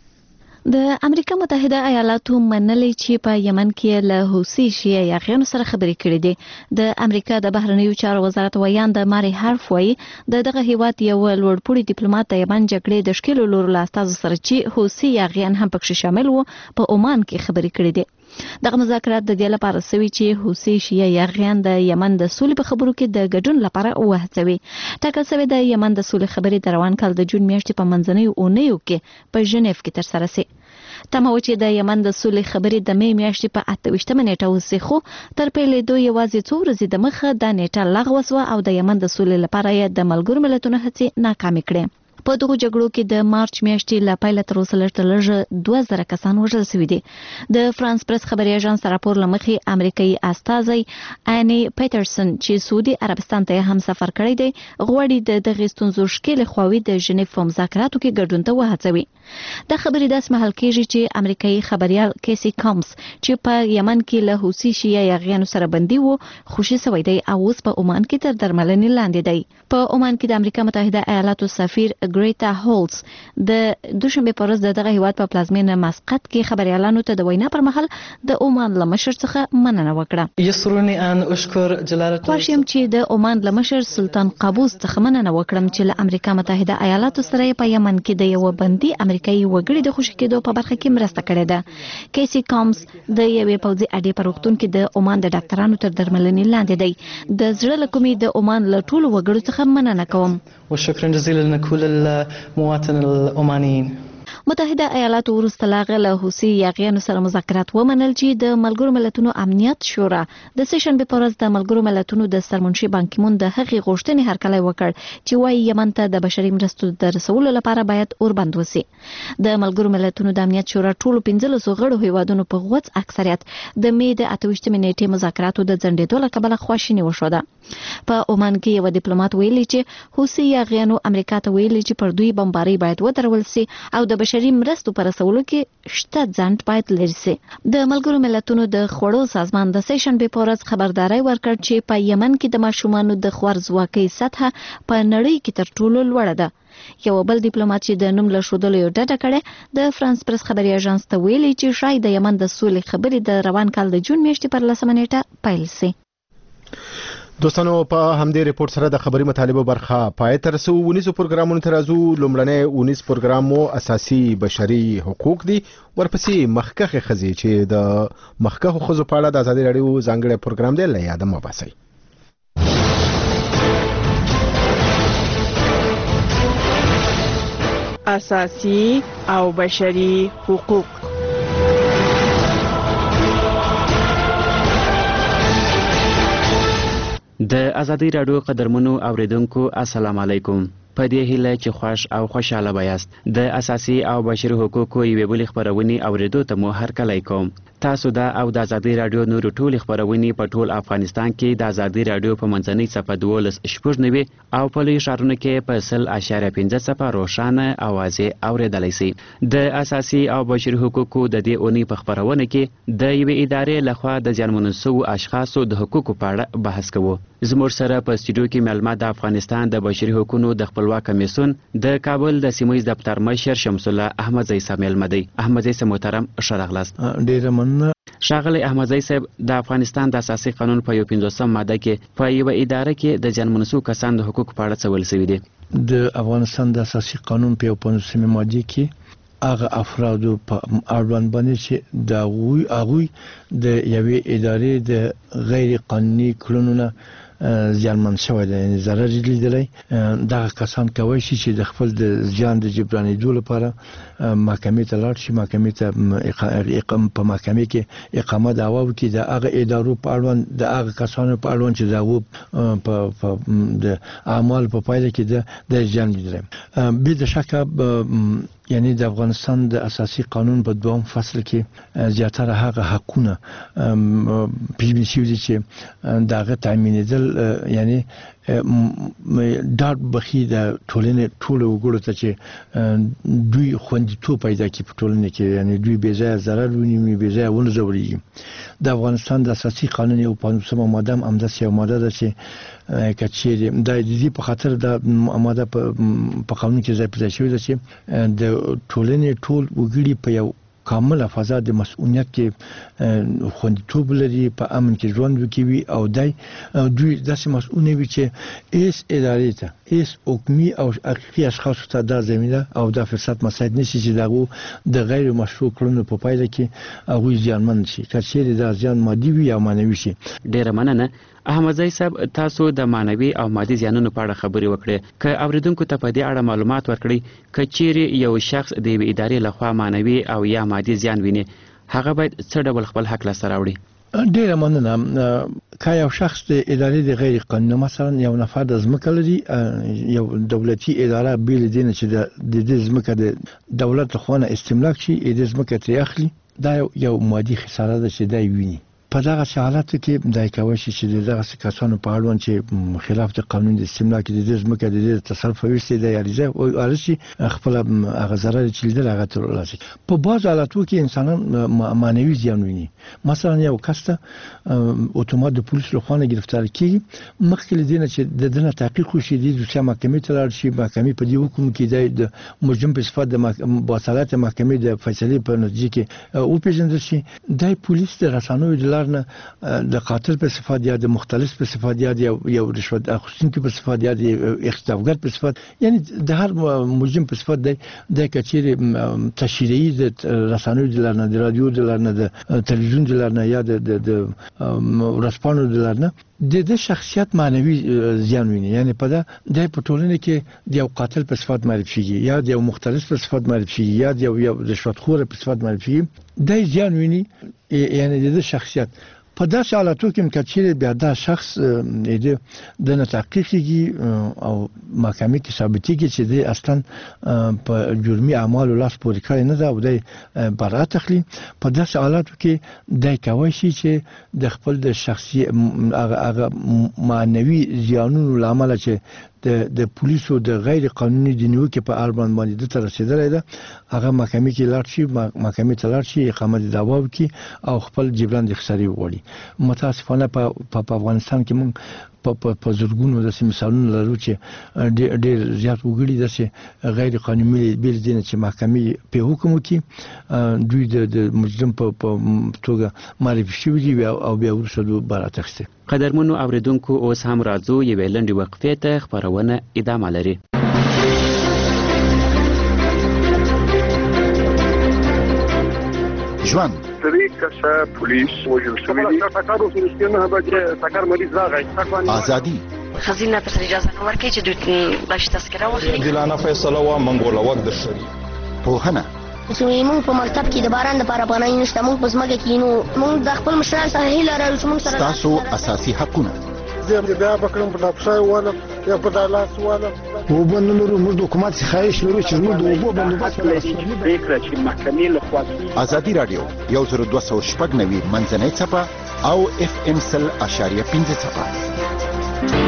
د امریکا متحده ایالاتو منلې چې په یمن کې له حوثي شیعه یاغیانو سره خبرې کړې دي. د امریکا د بهرنیو چارو وزارت ویان د ماري هارف وایي د دغه هیواد یو لوړپوړي ډیپلوماټ د یمن جګړې د شکلو لور له استازو سره چې حوثي یاغیان هم پکې شامل وو په عمان کې خبرې کړې دي. دغه مذاکرات د دې لپاره سوي چې حوثي شیعه یاغیان د یمن د سولې په خبرو کې د ګډون لپاره وهڅوي. ټاکل شوی د یمن د سولې خبرې د روان کال د جون میاشتې په منځنیو اونیو کې په ژنیف کې ترسره شي. تمه و چې د یمن د سولې خبرې د می میاشتې په 28 نیټه وسي، خو تر پیلېدو یوازې څو ورځې د مخه د نیټه لغوه شوه او د یمن د سولې لپاره یې د ملګرو ملتونو هڅې ناکامې کړې. په دغه جګړو کې د مارچ میاشتې له پیله تر اوسه لږ 2000 کسان وژل شوي دي. د فرانس پریس خبري اژانس راپور لمخې امریکایي استازي اني پیټرسن چې سعودي عربستان ته هم سفر کړی دی غواړي د دغه ستونزو شکل خوي د ژنیف په مذاکراتو کې ګډون ته وهڅوي. د خبرې داس محل کېږي چې امریکایي خبريال کیسي کامس چې په یمن کې له حوثي شیعه یاغیانو سره بندي وو خوشي شوی دی او اوس په عمان کې تر درملنې لاندې دی. په عمان کې د امریکا متحده ایالاتو سفیر ګریتا هولز د دوشنبه په ورځ دغه هیواد په پلازمینه مسقط کې خبريالانو ته د وینا پر مهال د عمان لمشر څخه مننه وکړه. یسرونی ان اشکر جلاله خوشم چې د عمان لمشر سلطان قابوس څخه مننه وکړم چې له امریکا متحده ایالاتو سره په یمن کې د یو بندي امریکایي وګړي د خوشی کېدو په برخه کې مرسته کړې ده. کیسي کامس د یوې پوځي اډې په روغتون کې د عمان د ډاکټرانو تر درملنې لاندې دی. د زړه له کومې د عمان له ټولو وګړو څخه مننه کوم. وشكرا جزيلا لكل المواطنين العمانيين. متحده ایالاتو وروسته لاغه له حوثي یاغیانو سره مذاکرات ومنل چې د ملګرو ملتونو امنیت شورا د سیشن په ورځ د ملګرو ملتونو د سرمنشي بان کی مون د هغې غوښتنې هرکلی وکړ چې وايي یمن ته د بشري مرستو د رسولو لپاره باید اوربند وسی. د ملګرو ملتونو د امنیت شورا ټولو 15 غړو هیوادونو په غوڅ اکثریت د می د 28 نیټې مذاکراتو د ځنډېدو له کبله خواشینی وشوده. په عمان کې یو ډیپلوماټ ویلي چې حوثي یاغیانو امریکا ته ویلي چې پر دوی بمباري باید ودرول سي او د بشري مرستو پر رسولو کې شته ځنډ باید لري سي. د ملګرو ملتونو د خوړو سازمان د سیشن په ورځ خبرداري ورکړ چې په یمن کې د ماشومانو د خوارځواکۍ سطح په نړۍ کې تر ټولو لوړه ده. یو بل ډیپلوماټ چې د نوم له ښودلو یو ډډه کړې د فرانس پریس خبري اژانس ته ویلي چې شاید د یمن د سولې خبرې د روان کال د جون میاشتې پر 10 نیټه پیل سي. دوستانو په همدې ریپورت سره د خبري مطالبه برخه پای تر سو 19 پروګرامونو ترازو لومړنۍ 19 پروګرام مو اساسي بشري حقوق دي ورپسې مخکخه خزي چې د مخکخه خزو په اړه د ازادي رادیو ځانګړي پروګرام دی لیا د مباسي اساسي او بشري حقوق. د ازادي راډیو قدرمنو اوریدونکو السلام علیکم. په دې هیله چې خوښ او خوشاله بیاست د اساسي او بشري حقوقو یوې بلې خپرونې اوریدو ته مو هرکلی کوم. تاسو دا او د ازادي راډیو نورو ټولې خپرونې په ټول افغانستان کې د ازادي راډیو په منځنۍ صفحه 12.90 او په لوی ښارونو کې په 0.5 صفحه روښانه اوازې اوریدلی سئ. د اساسي او بشري حقوقو د دې اونۍ په خپرونه کې د یوې ادارې لخوا د زیانمنو شوو اشخاصو د حقوقو په اړه بحث کوو. زموږ سره په سټوډیو کې مېلمه د افغانستان د بشري حقوقو د خپلواک کمیسیون د کابل د سیمه ییز دفتر مشر شمس الله احمدزی صاحب مېلمه دی. احمدزی صاحب محترم ښه راغلاست. ډېره مننه. ښاغلی احمدزی صاحب د افغانستان د اساسي قانون په 15 ماده کې په یوه اداره کې د زیانمنو شوو کسانو د حقوقو په اړه څه ویل شوي دي؟ د افغانستان د اساسي قانون په 15 ماده کې هغه افرادو په اړوند باندې چې د هغوی د یوې ادارې د غیر قانوني کړنو نه زیانمن شوی دی، یعنې ضرر یې لیدلی. دغه کسان کولی شي چې د خپل د زیان د جبرانېدو لپاره محکمې ته لاړ شي، محکمې ته په محکمې کې اقامه دعوا وکړي د هغه ادارو په اړوند، د هغه کسانو په اړوند چې د هغو د اعمالو په پایله کې د زیان لیدلی. بې د شکه یعنی د افغانستان د اساسي قانون په 2 فصل کې زیاتره هغه حقونه پیژندل شوي دي چې د هغه تامینېدل یعنی ډاډ بخي د ټولنې ټولو وګړو ته چې دوی خوندیتوب پیدا کړي په ټولنه کې، یعنی دوی بې ځایه ضرر ونیمي، بې ځایه ونه ځوریږي. د افغانستان د اساسي قانون یو 15 ماده هم همداسې یو ماده ده چې که چیرې د دې په خاطر د ماده په قانون کې ځای په ځای شوې ده چې د ټولنې ټول وګړي په یو کامله فضا د مسؤلیت کې خوندیتوب لري، په امن کې ژوند وکوي او دوی داسې مسؤل وي چې هیڅ ادارې ته، هیڅ حکومي او حقیقي اشخاصو ته دا زمینه او دا فرصت مساعد نشي چې د هغو د غیر مشروع کړنو په پایله کې هغوی زیانمن شي، که چیرې دا زیان مادي وي یا معنوي شي. ډېره مننه. احمدزی صاحب، تاسو د معنوي او مادي زیانونو په اړه خبرې وکړې. که اوریدونکو ته په دې اړه معلومات ورکړئ، که چیرې یو شخص د یوې ادارې لخوا معنوي او یا مادي زیان ویني، هغه باید څه ډول خپل حق لاسته راوړي؟ ډېره مننه. که یو شخص د ادارې د غیر قانوني، مثلا یو نفر د ځمکه لري، یو دولتي اداره بې له دې نه چې د دې ځمکه د دولت لخوا نه استملاک شي، د ځمکه ترې اخلي، دا یو مادي خساره ده چې دی ویني. په دغه حالاتو کې دای کوي چې دغه کسانو په اړوند چې خلاف د قانون د استملاک د دې ځمکه د دې تصرف وشي د یاريزه او ارشي خپل هغه ضرر چې لیدل هغه ترلاسه. په بعض حالاتو کې انسانان معنوي زیان ویني. مثلا یو کس ته اتومات د پولیس لخوا نه گرفتار کیږي، مخکې لدینه چې د دنه تحقیق وشي د دوسیه محکمې ته لاړ شي، محکمې په دې حکم کې د مجرم په صفت د باصلاحیت محکمې د فیصلې په نتیجه کې او پیژندل شي، د پولیس د رسنیو د لارنه د قاتل په صفت یا د مختلف په صفت یا یو رشوت اخیستونکو په صفت یا د اختطافګر په صفت، یعنی د هر مجرم په صفت د کچېرې تشریعي د رسنیو د لارنه، د رادیو د لارنه، د تلویزیون د لارنه یا د ورځپاڼو د لارنه د شخصیت معنوي زیان ویني. یعنی په د ټولنه کې د یو قاتل په صفت معرفي کیږي یا د یو مختلف په صفت معرفي کیږي یا د یو رشوتخور په صفت معرفي کیږي، د زیان ویني. یعنی د شخصیت په داسې حالاتو کې که چیرې بیا دا شخص د نه تحقیق کیږي او محکمې کې ثابتېږي چې د اصلا په جرمي اعمالو لاس پورې کړی نه ده او د براءت اخلي، په داسې حالاتو کې دی کولی شي چې د خپل د شخصي هغه معنوي زیانونو له امله چې د پولیسو د غیر قانوني د نیوکې په اړوند باندې د ته رسېدلی ده، هغه محکمې کې لاړ شي، محکمې ته لاړ شي، اقامت دعوا وکړي او خپل جبران د خسارې وغواړي. متاسفانه په افغانستان کې موږ په زرګونو داسې مثالونه لرو چې ډېر زیات وګړي داسې غیر قانوني بې له دې نه چې محکمې پرې حکم وکړي، دوی د مجرم په توګه معرفي شوي دي او بیا وروسته دوی براءت اخیستې. قدرمنو اوریدونکو، اوس هم راځو یوې لنډې وقفې ته، خپرونه ادامه لري. ژوند کسه پولیس وژل شوي دي. ټکر وسو نه به ټکر مریض راغی. ازادي خزینه ته اجازه نه ورکړي چې دوی باش تذکره واخلي. عادلانه فیصله و منګوله وخت درشي. پوهنه موږ په مکتب کې د باران لپاره پناه نشته، موږ په ځمکه کې نو موږ د خپل مشران سره هیله لرو چې موږ سره تاسو اساسي حقونه ځم بیا بکرم په ډاپشای والا یا په دالاس والا وبنلو موږ حکومت خواهش لرو چې موږ د اوبو بندوبست پریکړه چې محکمې لخوا ازادي رادیو 1290 منځنۍ صفحه او FM 100.5 صفحه.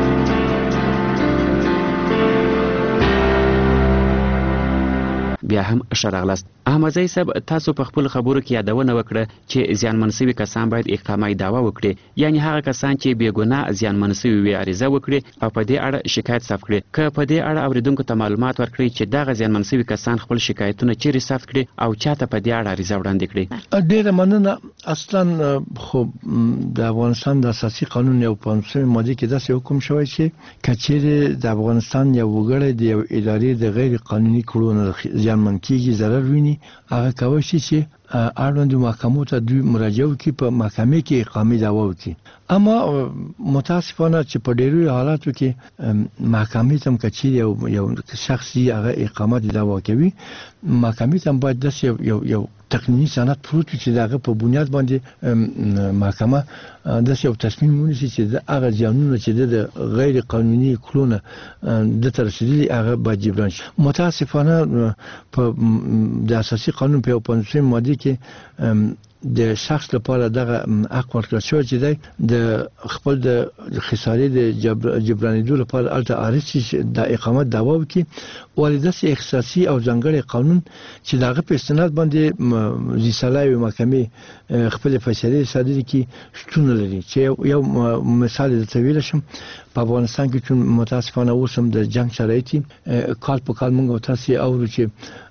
بیا هم شرغلست احمدزی صاحب تاسو په خپل خبرو کې یادونه وکړه چې زیانمن شوي کسان باید اقامه دعوا وکړي یعنی هغه کسان چې بې ګناه زیانمن شوي وي عریضه وکړي او په دې اړه شکایت ثبت کړي که په دې اړه اوریدونکو ته معلومات ورکړي چې دغه زیانمن شوي کسان خپل شکایتونه چیرې ثبت کړي او چاته په دې اړه عریضه وړاندې کړي. ډیره مننه. اصلا خو د افغانستان د اساسي قانون یو 15 ماده کې داسې حکم شوی چې کچېره د افغانستان یو وګړی د یو ادارې د غیر قانوني کړونو زیانمن کیږي ضرر ویني هغه کوي چې اړوند محکمو ته دوی مراجعه وکړي په محکمې کې اقامه دعوا وکړي. اما متاسفانه چې په ډیرو حالاتو کې محکمې تم کچېره یو شخصي هغه اقامه دعوا کوي محکمې تم باید د یو تقنینی سند پروت چې دغه په بنیاد باندې محکمه د یو تصمیم ونیسي چې هغه ځانونه چې د غیر قانوني کړونه د ترسیدلي هغه باید جبران شي. متاسفانه په د اساسي قانون په 15 ماده کې د شخص لپاره دغه حق ورکړل شوی چې د خپل د خسارې د جبرانېدو لپاره الته عارض د اقامت دعوا وکړي ولې داسې اختصاصي او ځانګړی قانون چې دغه په استناد باندې ذي صلاحیت محکمې خپل فیصلې صادرې کړي شتون لري. چې یو مثال درته ویل شم په افغانستان کې چې متاسفانه اوس هم د جنگ شرایط کال په کال موږ تاسو اورو چې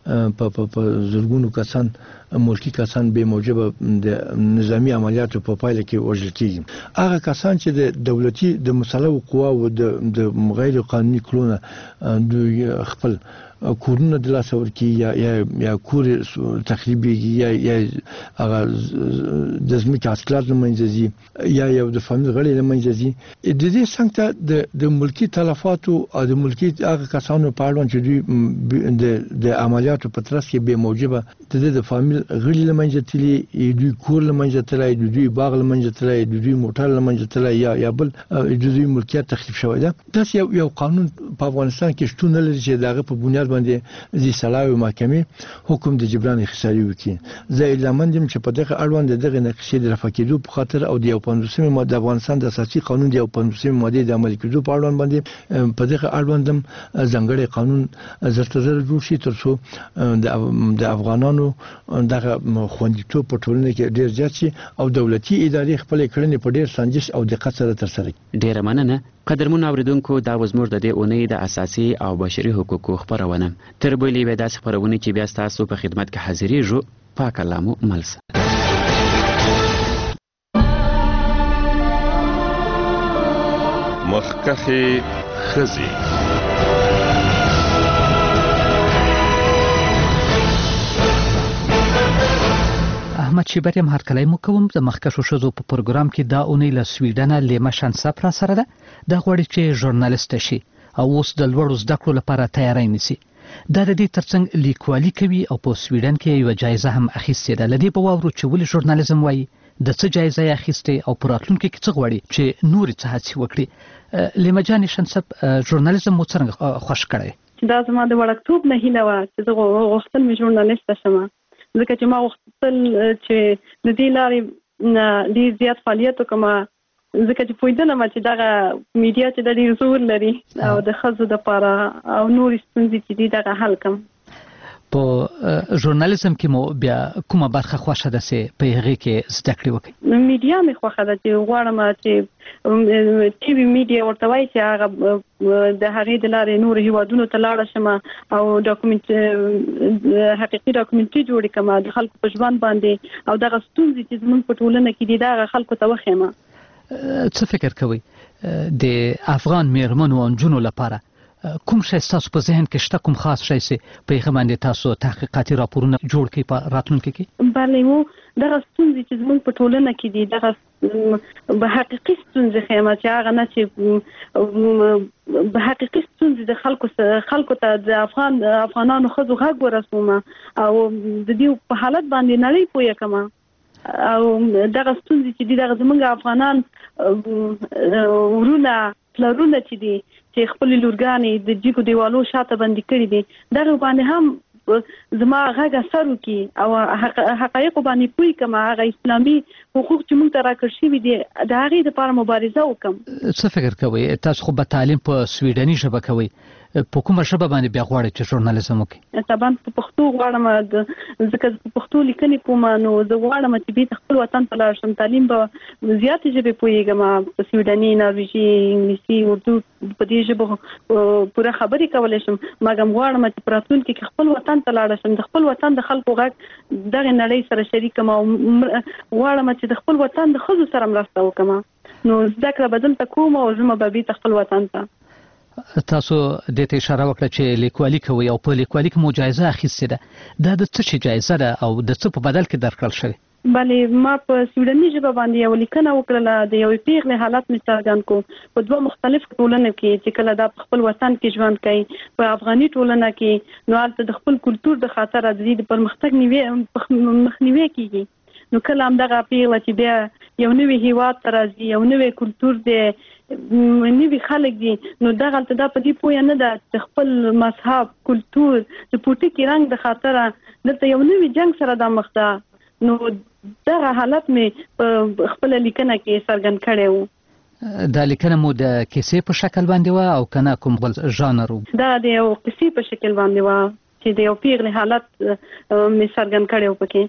په زرګونو کسان ملکی کسان به موجب د نظامی عملیاتو په پایله کې وژل کیږي. هغه کسان چې د دولتي د مسلو قوا او د غیر قانوني کړونه د خپل کورونه د لاس ورکی یا کور تخریبي یا هغه د ځمکې اسکلات لمنځي یا یو د فامیل غړي لمنځي د دې څنګه د ملکی تلفات او د ملکی هغه کسانو په اړه چې دوی د عملیاتو په ترڅ کې به موجبه د فامیل غړي لمنځي دوی کور لمنځي دوی باغ لمنځي دوی موټر لمنځي یا بل دوی ملکیت تخریب شوی ده. دا یو قانون په افغانستان کې شتون لري چې دغه په بنیاد باندې ذي صلاحیت محکمې حکم د جبران خساري وکړي. زه اعلان دیم چې په دغه اړوند دغه نقشې د رفع کېدو په خاطر او د 15 ماده د افغانستان د اساسي قانون د 15 ماده د عملي کېدو په اړوند باندې په دغه اړوند ځانګړی قانون زرتزر جوړ شي ترڅو د افغانانو دغه خوندیتوب په ټولنه کې ډیر زیات شي او دولتي ادارې خپل کړنې په ډیر سنجش او دقت سره ترسره کړي. ډیره مننه. قدرمن اوریدونکو دا وزمور د دې اونۍ د اساسي او بشري حقوقو خبرونه تر بلې وې داسې خبرونه چې بیا تاسو په خدمت کې حاضرېږو. پاک الله مو ملس. مخکخي خزي احمد شیبریم هرکلی مو کوم. د مخکښو ښځو په پروګرام کې دا اونۍ له سویډن لیما شانسپ را سره ده. د غوړي چې ژورنالیست شي او اوس د لوړو زده کړو لپاره تیاری نیسي. دا د دې ترڅنګ لیکوالي کوي او په سویډن کې یو جایزه هم اخیستې ده. لدی په واورو چې ولې ژورنالیزم وایي د څه جایزه یې اخیستې او په راتلونکي کې څه غواړي چې نورې څه هڅې وکړي. لیما جان شانسپ ژورنالیزم مو څنګه خوښ کړی؟ دا زما د وړکتوب نه هیله وه چې زه غوښتل مې ژورنالیسته شم ځکه چې ما غوښتل چې د دې لارې ډېر زیات فعالیت وکړم ځکه چې پوهېدلم چې دغه میډیا چې د ډېر زور لري او د ښځو دپاره او نورې ستونزې چې دي دغه حل کړم. په ژورنالیزم کې مو بیا کومه برخه خوښه ده چې په هغې کې زده کړې وکړئ؟ میډیا مې خوښه ده چې غواړم چې ټي وي میډیا ورته وایي چې هغه د هغې د لارې نورو هیوادونو ته لاړه شم او حقیقي ډاکومنټري جوړې کړم د خلکو په ژوند باندې او دغه ستونزې چې زموږ په ټولنه کې دي دغه خلکو ته وښیم. څه فکر کوئ د افغان میرمنو او نجونو لپاره کوم شی ستاسو په ذهن کې شته، کوم خاص شی چې په هغه باندې تاسو تحقیقاتي راپورونه جوړ کړئ په راتلونکي کې؟ بله مو دغه ستونزې چې زموږ په ټولنه کې دي دغه به حقیقي ستونزې ښیم چې هغه نه چې به حقیقي ستونزې د خلکو ته د افغانانو ښځو غږ ورسوم او د دې په حالت باندې نړۍ پوهه کړم. او دغه ستونزې چې دي دغه زمونږ افغانان ورونه پلرونه چې دي چې خپل لورګانې د جګو دیوالو شاته بندي کړي دي دغه باندې هم زما غږ اثر وکړي او حقایق باندې پوي کما هغه اسلامي حقوق چې موږ ته راکړل شوي دي د هغې لپاره مبارزه وکم. څه فکر کوئ تاسو خو به تعلیم په سویډني ژبه کوئ په کومه ژبه باندې بیا غواړئ چې ژورنالیزم وکړئ؟ طبعا په پښتو غواړم ځکه په پښتو لیکنې کوم نو زه غواړم چې بیرته خپل وطن ته لاړ شم. تعلیم به زیاتې ژبې پوهېږم په سویډني نرویجي انګلیسي اردو په دې ژبو پوره خبرې کولی شم مګر غواړم چې په راتلونکي کې خپل وطن ته لاړ شم د خپل وطن د خلکو غږ دغه نړۍ سره شریکم او غواړم چې د خپل وطن د ښځو سره مرسته وکړم نو زده کړه به دلته کوم او زه به بیرته خپل وطن ته. تاسو دې ته اشاره وکړه چې لیکوالي کوي او په لیکوالي کې مو جایزه اخیستې ده دا د څه شي جایزه ده او د څه په بدل کې درکړل شوې؟ بله ما په سویډني ژبه باندې یو لیکنه وکړله د یوې پیغلې حالت مې څرګند کړو په دوه مختلفو ټولنو کې چې کله دا په خپل وطن کې ژوند کوي په افغاني ټولنه کې نو هلته د خپل کلتور د خاطره د دې د پرمختګ مخنیوی کیږي نو کله همدغه پیغله چې بیا یو نوی هیواد ته راځي یو نوی کلتور دی نوی خلک دي نو دغلته دا په دې پوهه نه ده چې خپل مذهب کلتور د پوټکي رنګ د خاطره دلته یو نوی جنګ سره دا مخ ده نو دغه حالت مې په خپل لیکنه کې څرګند کړی و. دا لیکنه مو د کیسې په شکل باندې و او کنه کوم بل ژانر و؟ دا د یو کیسې په شکل باندې و چې د یو پیغلې حالت مې څرګند کړی و پکې.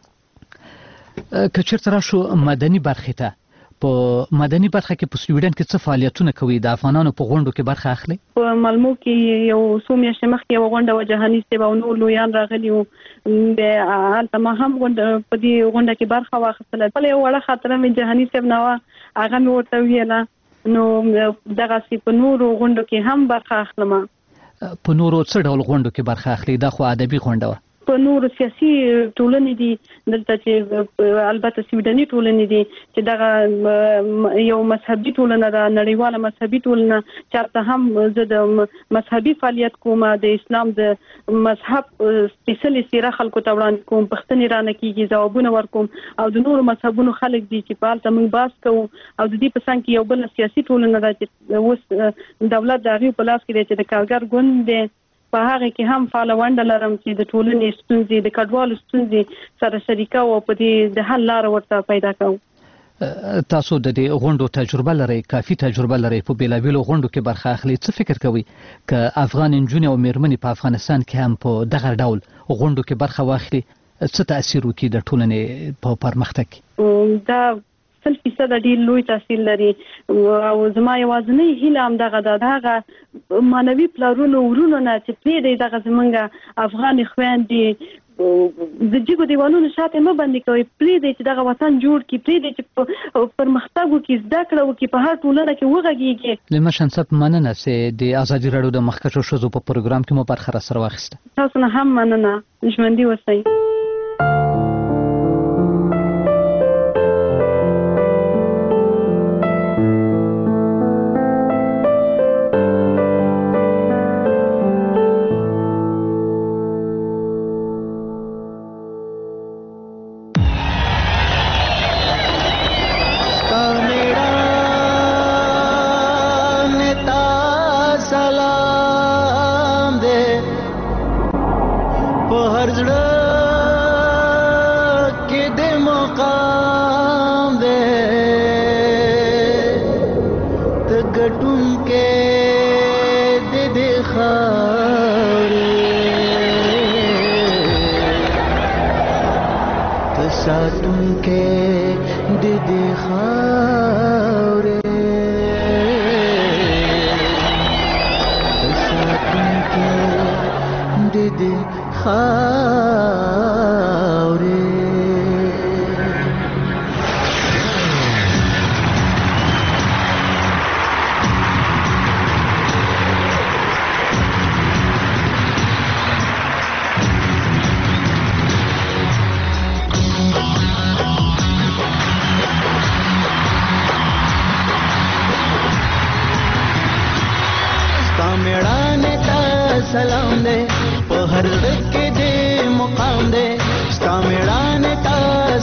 که چېرته راشو مدني برخې ته په مدني برخه کې په سویډن کې څه فعالیتونه کوي د افغانانو په غونډو کې برخه اخلي؟ په مالمو کې یو څو میاشتې مخکې یو غونډه وه جهاني صاحب او نور لویان راغلي وو هلته ما هم په دې غونډه کې برخه واخیستله بله یو وړه خاطره مې جهاني صاحب نه وه هغه مې ورته وویله نو دغسې په نورو غونډو کې هم برخه اخلم. په نورو څه ډول غونډو کې برخه اخلي؟ دا خو ادبي غونډه وه. په نورو سیاسي ټولنې دي دلته چې البته سویډني ټولنې دي چې دغه یو مذهبي ټولنه ده نړیواله مذهبي ټولنه چېرته هم زه د مذهبي فعالیت کوم د اسلام د مذهب سپېڅلې څېره خلکو ته وړاندې کوم پوښتنې رانه کېږي ځوابونه ورکوم او د نورو مذهبونو خلک دي چې په هلته موږ بحث کوو او د دې په څنګ کې یو بله سیاسي ټولنه ده چې اوس دولت د هغې په لاس کې دی چې د کارګر ګوند دی په هغه کې هم فعاله ونډه لرم چې د ټولنې ستونزې د کډوالو ستونزې سره شریکه او په دې د حل لاره ورته پیدا کوو. تاسو د دې غونډو تجربه لرئ کافي تجربه لرئ په بیلابیلو غونډو کې برخه اخلي څه فکر کوئ که افغان نجونې او میرمنې په افغانستان کې هم په دغه ډول غونډو کې برخه واخلي څه تاثیر وکړي د ټولنې په پرمختګ کې؟ دا 100% ډېر لوی تاثیر لري او زما یوازینۍ هیله همدغه ده د هغه معنوي پلرونو ورونو نه چې پرېږدئ دغه زموږ افغان خویندې د جګو دیوالونو شاته مه بندي کوئ پرېږدئ چې دغه وطن جوړ کړي پرېږدئ چې پرمختګ وکړي زده کړه وکړي په هر ټولنه کې وغږېږي. لیما شنصب مننه چې د ازادي راډیو د مخکښو ښځو په پروګرام کې مو برخه راسره واخیسته. تاسو نه هم مننه ژوندي اوسئ.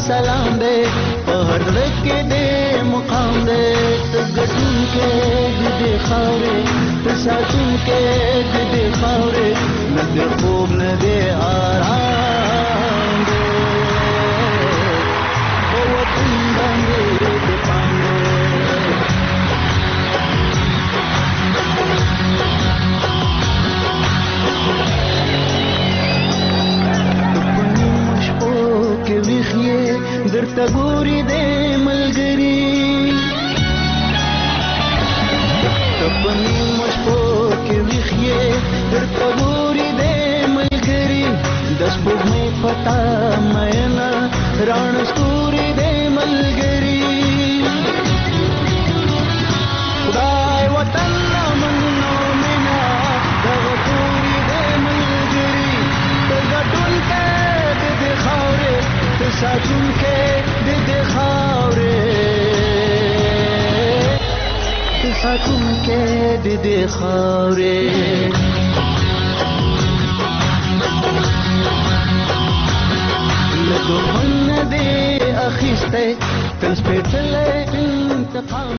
سلام دے هر لکه دې مقام دے تګټون کې دې خاورې ساتون کې دې خاورې نه دې خوب نه دې آرام دے او وطن باندې دې پاندې کې ویخې درته ګوري دې ملګری تپنی مشپو کې ویخې درته ګوري دې ملګری د سپوږمۍ پتا مېنا ران ستوري دې ملګری خدای وطن منو مینا د ګوري دې ملګری تګټون کې دې خاورې ساتون کې دې خاورې ساتون کې دې خاورې له دومره دې اخیسته تل سپېڅلې انتقام